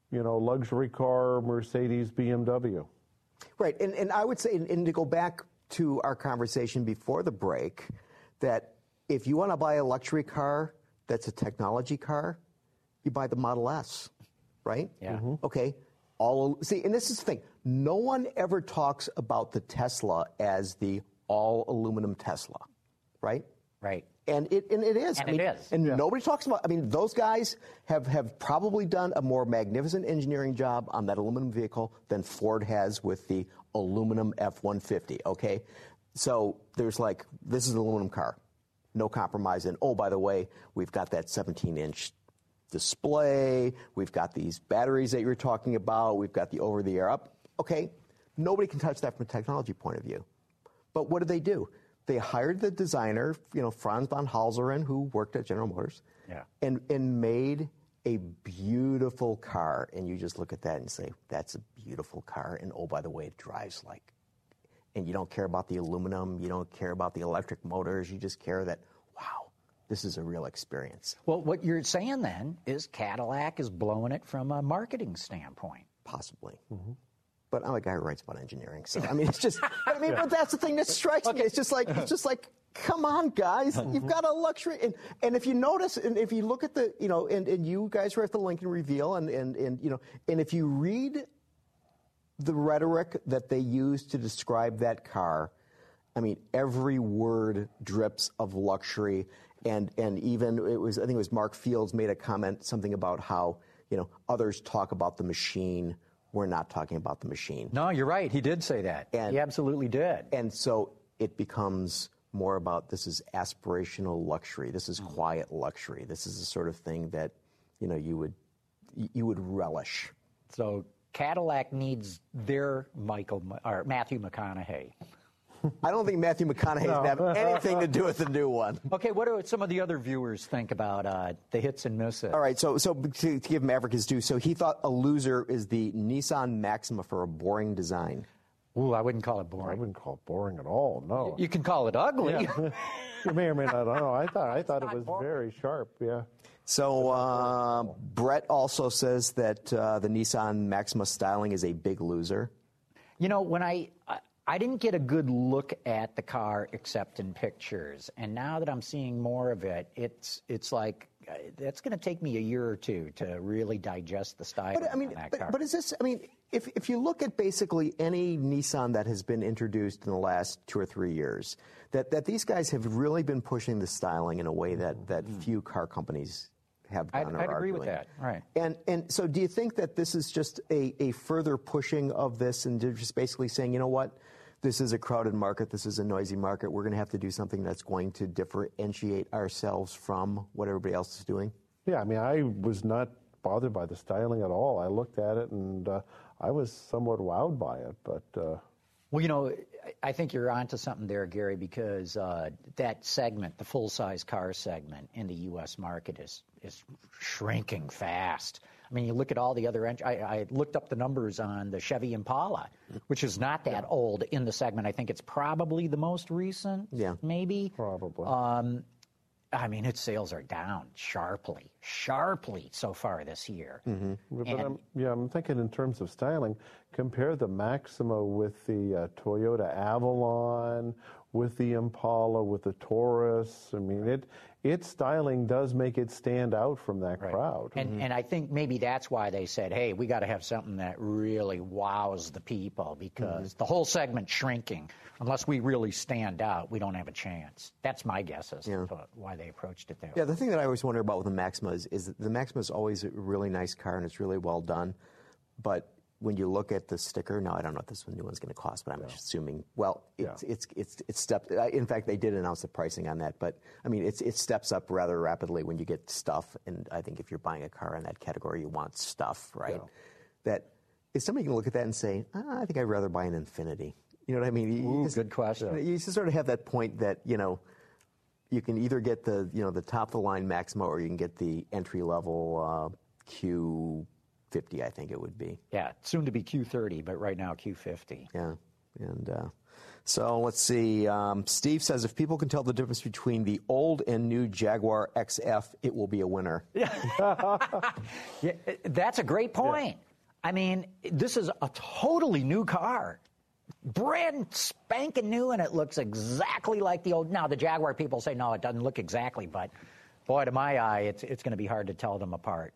luxury car, Mercedes, BMW. Right, and I would say, and to go back to our conversation before the break, that if you want to buy a luxury car that's a technology car, you buy the Model S, right? Yeah. Mm-hmm. Okay. And this is the thing. No one ever talks about the Tesla as the all-aluminum Tesla, right? Right. And it is. And it is. And nobody talks about. Those guys have probably done a more magnificent engineering job on that aluminum vehicle than Ford has with the aluminum F-150. Okay, so there's this is an aluminum car, no compromise. And by the way, we've got that 17-inch display. We've got these batteries that you're talking about. We've got the over-the-air up. Okay, nobody can touch that from a technology point of view. But what do? They hired the designer, Franz von Halseren, who worked at General Motors, and made a beautiful car. And you just look at that and say, that's a beautiful car. And by the way, it drives and you don't care about the aluminum, you don't care about the electric motors, you just care that, wow, this is a real experience. Well, what you're saying then is Cadillac is blowing it from a marketing standpoint. Possibly. Mm-hmm. But I'm a guy who writes about engineering, so I mean, it's just. But that's the thing that strikes me. It's just like, come on, guys, you've got a luxury. And if you notice, and if you look at the, and you guys were at the Lincoln reveal, and if you read the rhetoric that they used to describe that car, I mean, every word drips of luxury. And even I think it was Mark Fields made a comment, something about how, others talk about the machine. We're not talking about the machine. No, you're right. He did say that. He absolutely did. And so it becomes more about, this is aspirational luxury. This is quiet luxury. This is the sort of thing that, you would relish. So Cadillac needs their Matthew McConaughey. I don't think Matthew McConaughey has have anything to do with the new one. Okay, what do some of the other viewers think about the hits and misses? All right, so to give Maverick his due, so he thought a loser is the Nissan Maxima for a boring design. Ooh, I wouldn't call it boring. I wouldn't call it boring at all, no. You can call it ugly. Yeah. You may or may not know. I thought it was very sharp, yeah. So Brett also says that the Nissan Maxima styling is a big loser. When I didn't get a good look at the car except in pictures, and now that I'm seeing more of it, it's like that's going to take me a year or two to really digest the style of that car. But is this? I mean, if you look at basically any Nissan that has been introduced in the last 2 or 3 years, that these guys have really been pushing the styling in a way that few car companies have done. I'd agree with that. Right. And so, do you think that this is just a further pushing of this, and they're just basically saying, you know what? This is a crowded market. This is a noisy market. We're going to have to do something that's going to differentiate ourselves from what everybody else is doing. Yeah, I mean, I was not bothered by the styling at all. I looked at it, and I was somewhat wowed by it. But well, I think you're onto something there, Gary, because that segment, the full-size car segment in the U.S. market, is shrinking fast. I mean, you look at all the other I looked up the numbers on the Chevy Impala, which is not that old in the segment. I think it's probably the most recent, maybe. Probably. I mean, its sales are down sharply so far this year. Mm-hmm. But I'm thinking in terms of styling, compare the Maxima with the Toyota Avalon, with the Impala, with the Taurus. I mean, its styling does make it stand out from that crowd. And I think maybe that's why they said, hey, we got to have something that really wows the people, because the whole segment's shrinking. Unless we really stand out, we don't have a chance. That's my guess as to why they approached it that way. Yeah, the thing that I always wonder about with the Maxima is that the Maxima is always a really nice car, and it's really well done. But when you look at the sticker, now I don't know what this new one's going to cost, but I'm assuming, well, it's stepped. In fact, they did announce the pricing on that, but I mean, it steps up rather rapidly when you get stuff, and I think if you're buying a car in that category, you want stuff, right? Yeah. That is somebody can look at that and say, I think I'd rather buy an Infiniti. You know what I mean? Ooh, good question. You just sort of have that point that, you can either get the top of the line Maxima, or you can get the entry level Q50, I think it would be. Yeah, soon to be Q30, but right now Q50. Yeah, and so let's see. Steve says if people can tell the difference between the old and new Jaguar XF, it will be a winner. Yeah, that's a great point. Yeah. I mean, this is a totally new car. Brand spanking new, and it looks exactly like the old. Now, the Jaguar people say, no, it doesn't look exactly, but boy, to my eye, it's going to be hard to tell them apart.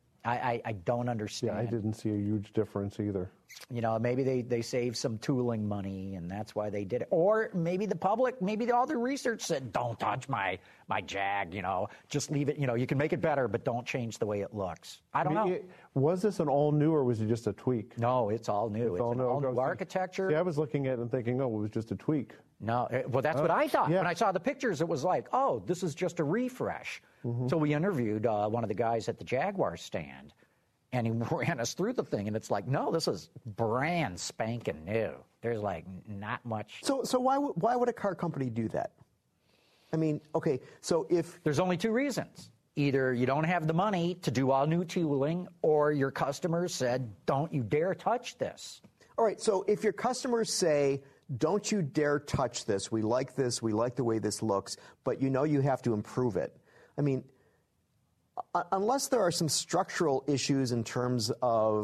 I don't understand. Yeah, I didn't see a huge difference either. Maybe they saved some tooling money, and that's why they did it. Or maybe the public, maybe all the research said, don't touch my Jag, just leave it. You can make it better, but don't change the way it looks. I don't know. Was this an all new, or was it just a tweak? No, it's all new. It's all new architecture. Yeah, I was looking at it and thinking, it was just a tweak. No, well, that's what I thought. Yeah. When I saw the pictures, it was like, oh, this is just a refresh. Mm-hmm. So we interviewed one of the guys at the Jaguar stand, and he ran us through the thing, and it's like, no, this is brand spanking new. There's like not much. So why would a car company do that? I mean, okay, so if there's only two reasons. Either you don't have the money to do all new tooling, or your customers said, don't you dare touch this. All right, so if your customers say, don't you dare touch this, we like the way this looks, but you have to improve it. I mean, unless there are some structural issues in terms of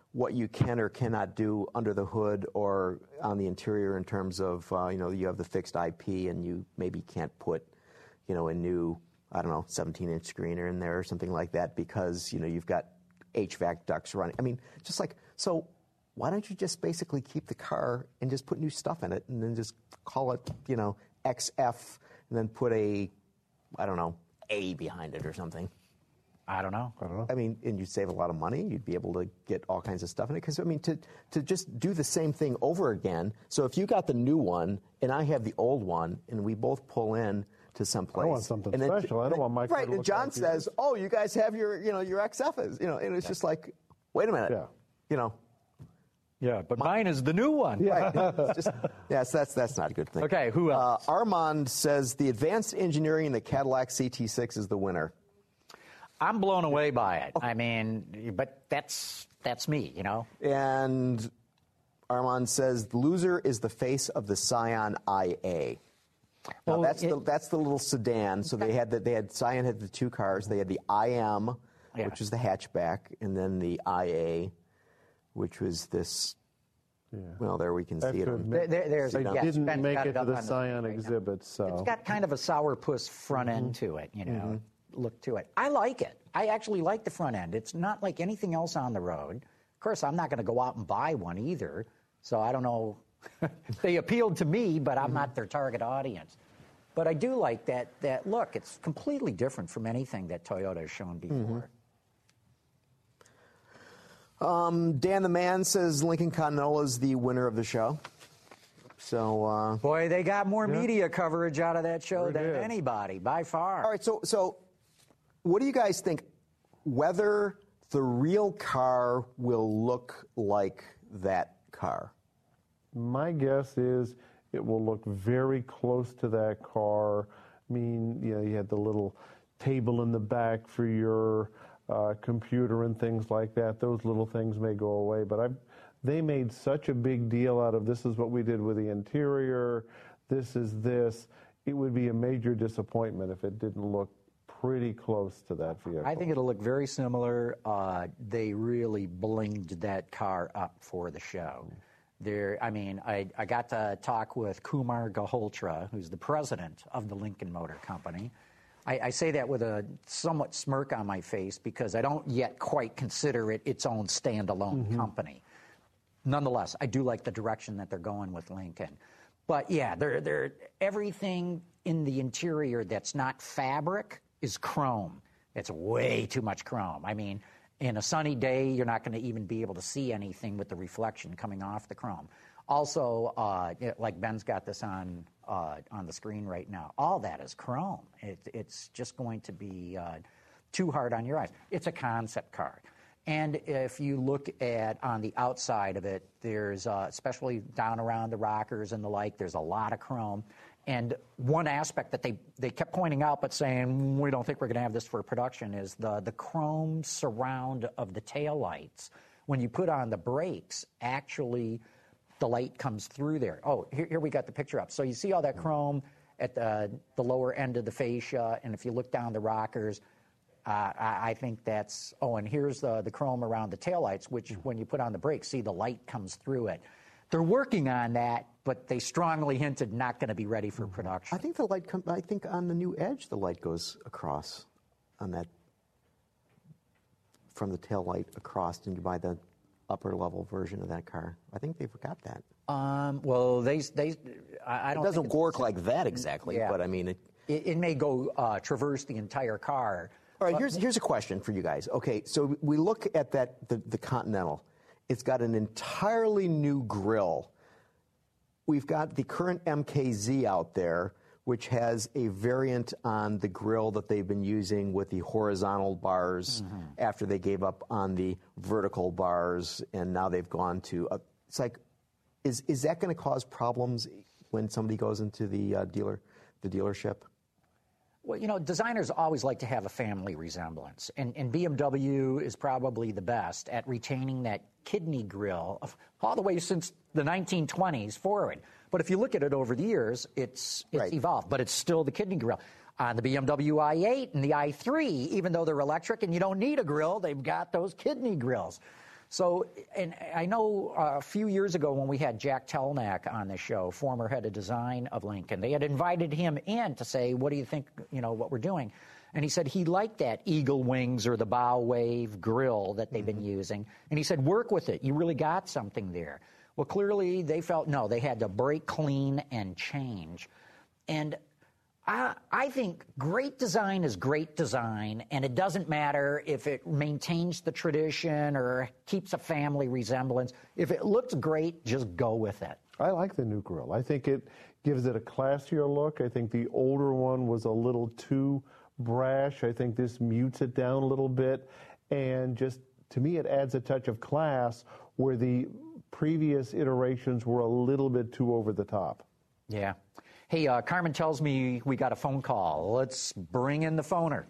what you can or cannot do under the hood or on the interior in terms of, you have the fixed IP and you maybe can't put, a new, 17-inch screener in there or something like that because, you've got HVAC ducts running. I mean, just like, so why don't you just basically keep the car and just put new stuff in it and then just call it, XF and then put a A behind it or something? I don't know. I mean, and you'd save a lot of money. You'd be able to get all kinds of stuff in it. Because, I mean, to just do the same thing over again. So if you got the new one and I have the old one and we both pull in to some place. I want something special. I don't want my car to look and John like says, yours. oh, you guys have your XFs. And it's just like, wait a minute. Yeah. Yeah, but mine is the new one. Right. Yes, that's not a good thing. Okay, who else? Armand says the advanced engineering in the Cadillac CT6 is the winner. I'm blown away by it. I mean, but that's me, And Armand says the loser is the face of the Scion IA. Now, Well, that's the little sedan. So Scion had the two cars. They had the IM, which was the hatchback, and then the IA, which was this. Yeah. Well, there we can see it. There's They didn't Ben make got it to up the on Scion right now. exhibit, so It's got kind of a sourpuss front end to it, look to it. I like it. I actually like the front end. It's not like anything else on the road. Of course, I'm not going to go out and buy one either, so I don't know. They appealed to me, but I'm not their target audience. But I do like that look. It's completely different from anything that Toyota has shown before. Dan the Man says Lincoln Continental is the winner of the show. So Boy, they got more media coverage out of that show Sure than did. anybody, by far. all right. So what do you guys think? Whether the real car will look like that car? my guess is it will look very close to that car. I mean, you had the little table in the back for your computer and things like that. Those little things may go away, but they made such a big deal out of this is what we did with the interior, this is this. It would be a major disappointment if it didn't look pretty close to that vehicle. I think it'll look very similar. They really blinged that car up for the show. I got to talk with Kumar Gaholtra, who's the president of the Lincoln Motor Company. I say that with a somewhat smirk on my face because I don't yet quite consider it its own standalone company. Nonetheless, I do like the direction that they're going with Lincoln. But yeah, they're everything in the interior that's not fabric is chrome. It's way too much chrome. I mean, in a sunny day, you're not going to even be able to see anything with the reflection coming off the chrome. Also, like Ben's got this on the screen right now, all that is chrome. It's just going to be too hard on your eyes. It's a concept car. And if you look at on the outside of it, there's, especially down around the rockers and the like, there's a lot of chrome. And one aspect that they kept pointing out but saying, we don't think we're going to have this for production, is the chrome surround of the taillights. When you put on the brakes, actually the light comes through there. Oh, here we got the picture up. So you see all that chrome at the lower end of the fascia, and if you look down the rockers, I think that's, and here's the chrome around the taillights, which when you put on the brakes, see the light comes through it. They're working on that, but they strongly hinted not going to be ready for production. I think the light I think on the new Edge, the light goes across on that, from the tail light across, and you buy the upper level version of that car. I think they forgot that. Well, I don't. It doesn't work like that exactly, Yeah. but I mean it may go traverse the entire car. All right, here's a question for you guys. Okay, so we look at the Continental. It's got an entirely new grille. We've got the current MKZ out there, which has a variant on the grille that they've been using with the horizontal bars after they gave up on the vertical bars, and now they've gone to. It's like, is that going to cause problems when somebody goes into the dealership? Well, designers always like to have a family resemblance, and BMW is probably the best at retaining that kidney grille all the way since the 1920s forward. But if you look at it over the years, it's Right. evolved, but it's still the kidney grille. On the BMW i8 and the i3, even though they're electric and you don't need a grille, they've got those kidney grills. So, and I know a few years ago when we had Jack Telnack on the show, former head of design of Lincoln, they had invited him in to say, what do you think, what we're doing? And he said he liked that Eagle Wings or the Bow Wave grill that they've been using. And he said, work with it. You really got something there. Well, clearly they felt, no, they had to break clean and change. And I think great design is great design, and it doesn't matter if it maintains the tradition or keeps a family resemblance. If it looks great, just go with it. I like the new grill. I think it gives it a classier look. I think the older one was a little too brash. I think this mutes it down a little bit, and just, to me, it adds a touch of class where the previous iterations were a little bit too over the top. Yeah. Hey, Carmen tells me we got a phone call. Let's bring in the phoner.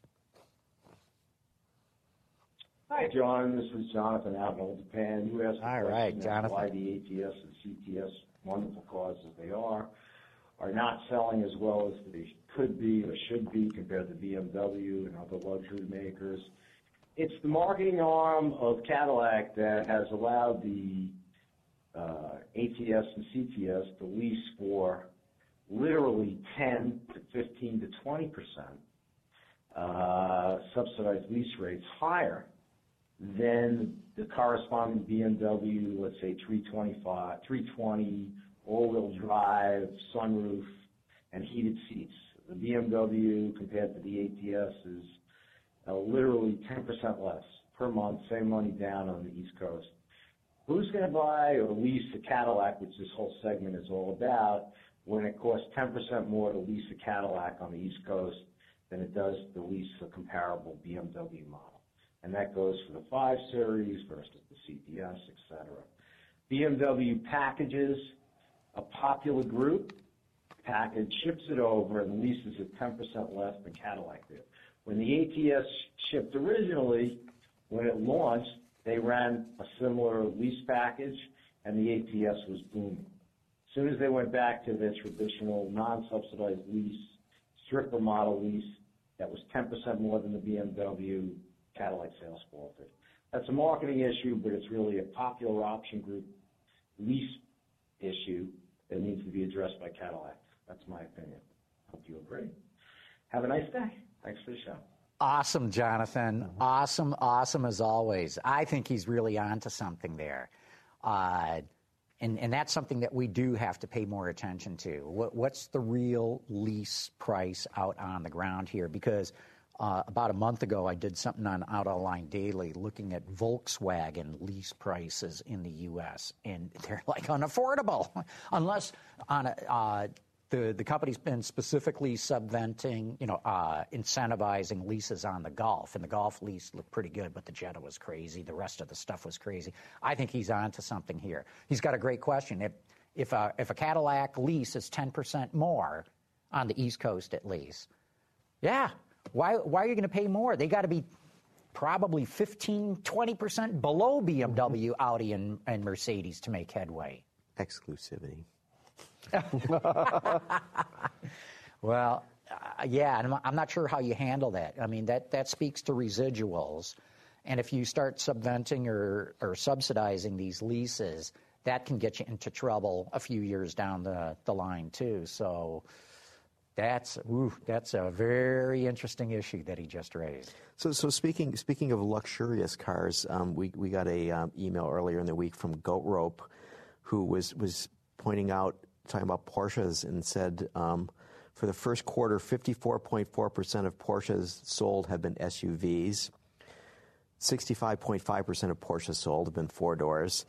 Hi, John. This is Jonathan out in Old Japan. You asked All right, Jonathan. Why the ATS and CTS, wonderful cars as they are not selling as well as they could be or should be compared to BMW and other luxury makers. It's the marketing arm of Cadillac that has allowed the ATS and CTS to lease for literally 10 to 15 to 20% subsidized lease rates higher than the corresponding BMW, let's say 320, all-wheel drive, sunroof, and heated seats. The BMW compared to the ATS is literally 10% less per month, same money down on the East Coast. Who's going to buy or lease a Cadillac, which this whole segment is all about, when it costs 10% more to lease a Cadillac on the East Coast than it does to lease a comparable BMW model? And that goes for the 5 Series versus the CTS, etc. BMW packages a popular group package, ships it over, and leases it 10% less than Cadillac did. When the ATS shipped originally, when it launched, they ran a similar lease package, and the ATS was booming. As soon as they went back to their traditional non-subsidized lease, stripper model lease, that was 10% more than the BMW, Cadillac sales faltered. That's a marketing issue, but it's really a popular option group lease issue that needs to be addressed by Cadillac. That's my opinion. Hope you agree. Have a nice day. Thanks for the show. Awesome, Jonathan. Awesome as always. I think he's really onto something there. And that's something that we do have to pay more attention to. What's the real lease price out on the ground here? Because about a month ago, I did something on Out of Line Daily looking at Volkswagen lease prices in the U.S., and they're like unaffordable unless on the company's been specifically subventing, incentivizing leases on the Golf, and the Golf lease looked pretty good, but the Jetta was crazy. The rest of the stuff was crazy. I think he's onto something here. He's got a great question. If a Cadillac lease is 10% more on the East Coast at least, yeah, why are you going to pay more? They got to be probably 15, 20% below BMW, Audi, and Mercedes to make headway. Exclusivity. Well, yeah, and I'm not sure how you handle that. I mean, that speaks to residuals. And if you start subventing or subsidizing these leases, that can get you into trouble a few years down the line, too. So that's a very interesting issue that he just raised. So speaking of luxurious cars, we got a email earlier in the week from Goat Rope, who was pointing out, talking about Porsches, and said for the first quarter, 54.4% of Porsches sold have been SUVs. 65.5% of Porsches sold have been 4 doors.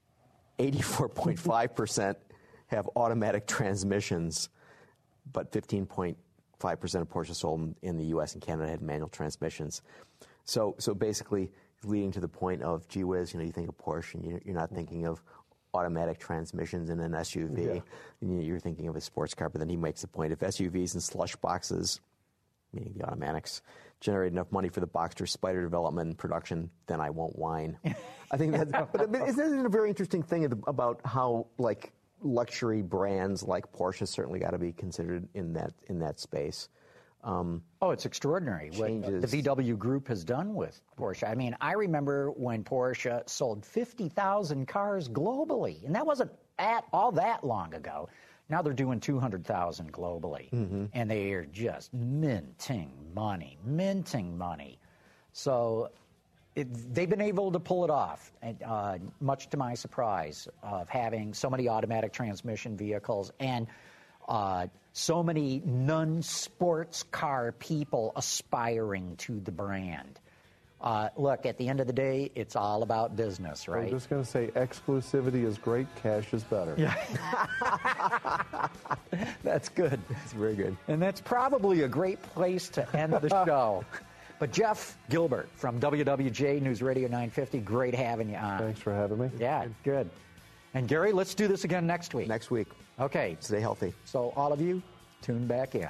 84.5% have automatic transmissions, but 15.5% of Porsches sold in the U.S. and Canada had manual transmissions. So basically, leading to the point of, gee whiz, you think of Porsche and you're not thinking of automatic transmissions in an SUV. Yeah. You're thinking of a sports car, but then he makes the point, if SUVs and slush boxes, meaning the automatics, generate enough money for the Boxster Spider development and production, then I won't whine. I think that's, but isn't it a very interesting thing about how, like, luxury brands like Porsche certainly got to be considered in that space. it's extraordinary changes. what the VW Group has done with Porsche. I mean, I remember when Porsche sold 50,000 cars globally, and that wasn't all that long ago. Now they're doing 200,000 globally, and they are just minting money. So they've been able to pull it off, much to my surprise, of having so many automatic transmission vehicles and so many non-sports car people aspiring to the brand. Look, at the end of the day, it's all about business, right? I'm just going to say exclusivity is great, cash is better. Yeah. That's good. That's very good. And that's probably a great place to end the show. But Jeff Gilbert from WWJ News Radio 950, great having you on. Thanks for having me. Yeah, good. And Gary, let's do this again next week. Next week. Okay. Stay healthy. So all of you, tune back in.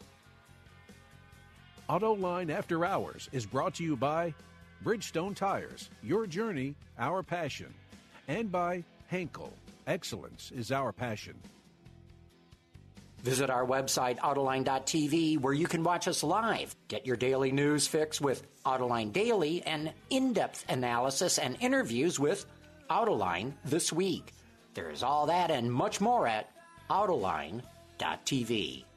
AutoLine After Hours is brought to you by Bridgestone Tires, your journey, our passion, and by Henkel. Excellence is our passion. Visit our website, Autoline.tv, where you can watch us live. Get your daily news fix with Autoline Daily and in-depth analysis and interviews with Autoline This Week. There's all that and much more at Autoline.tv.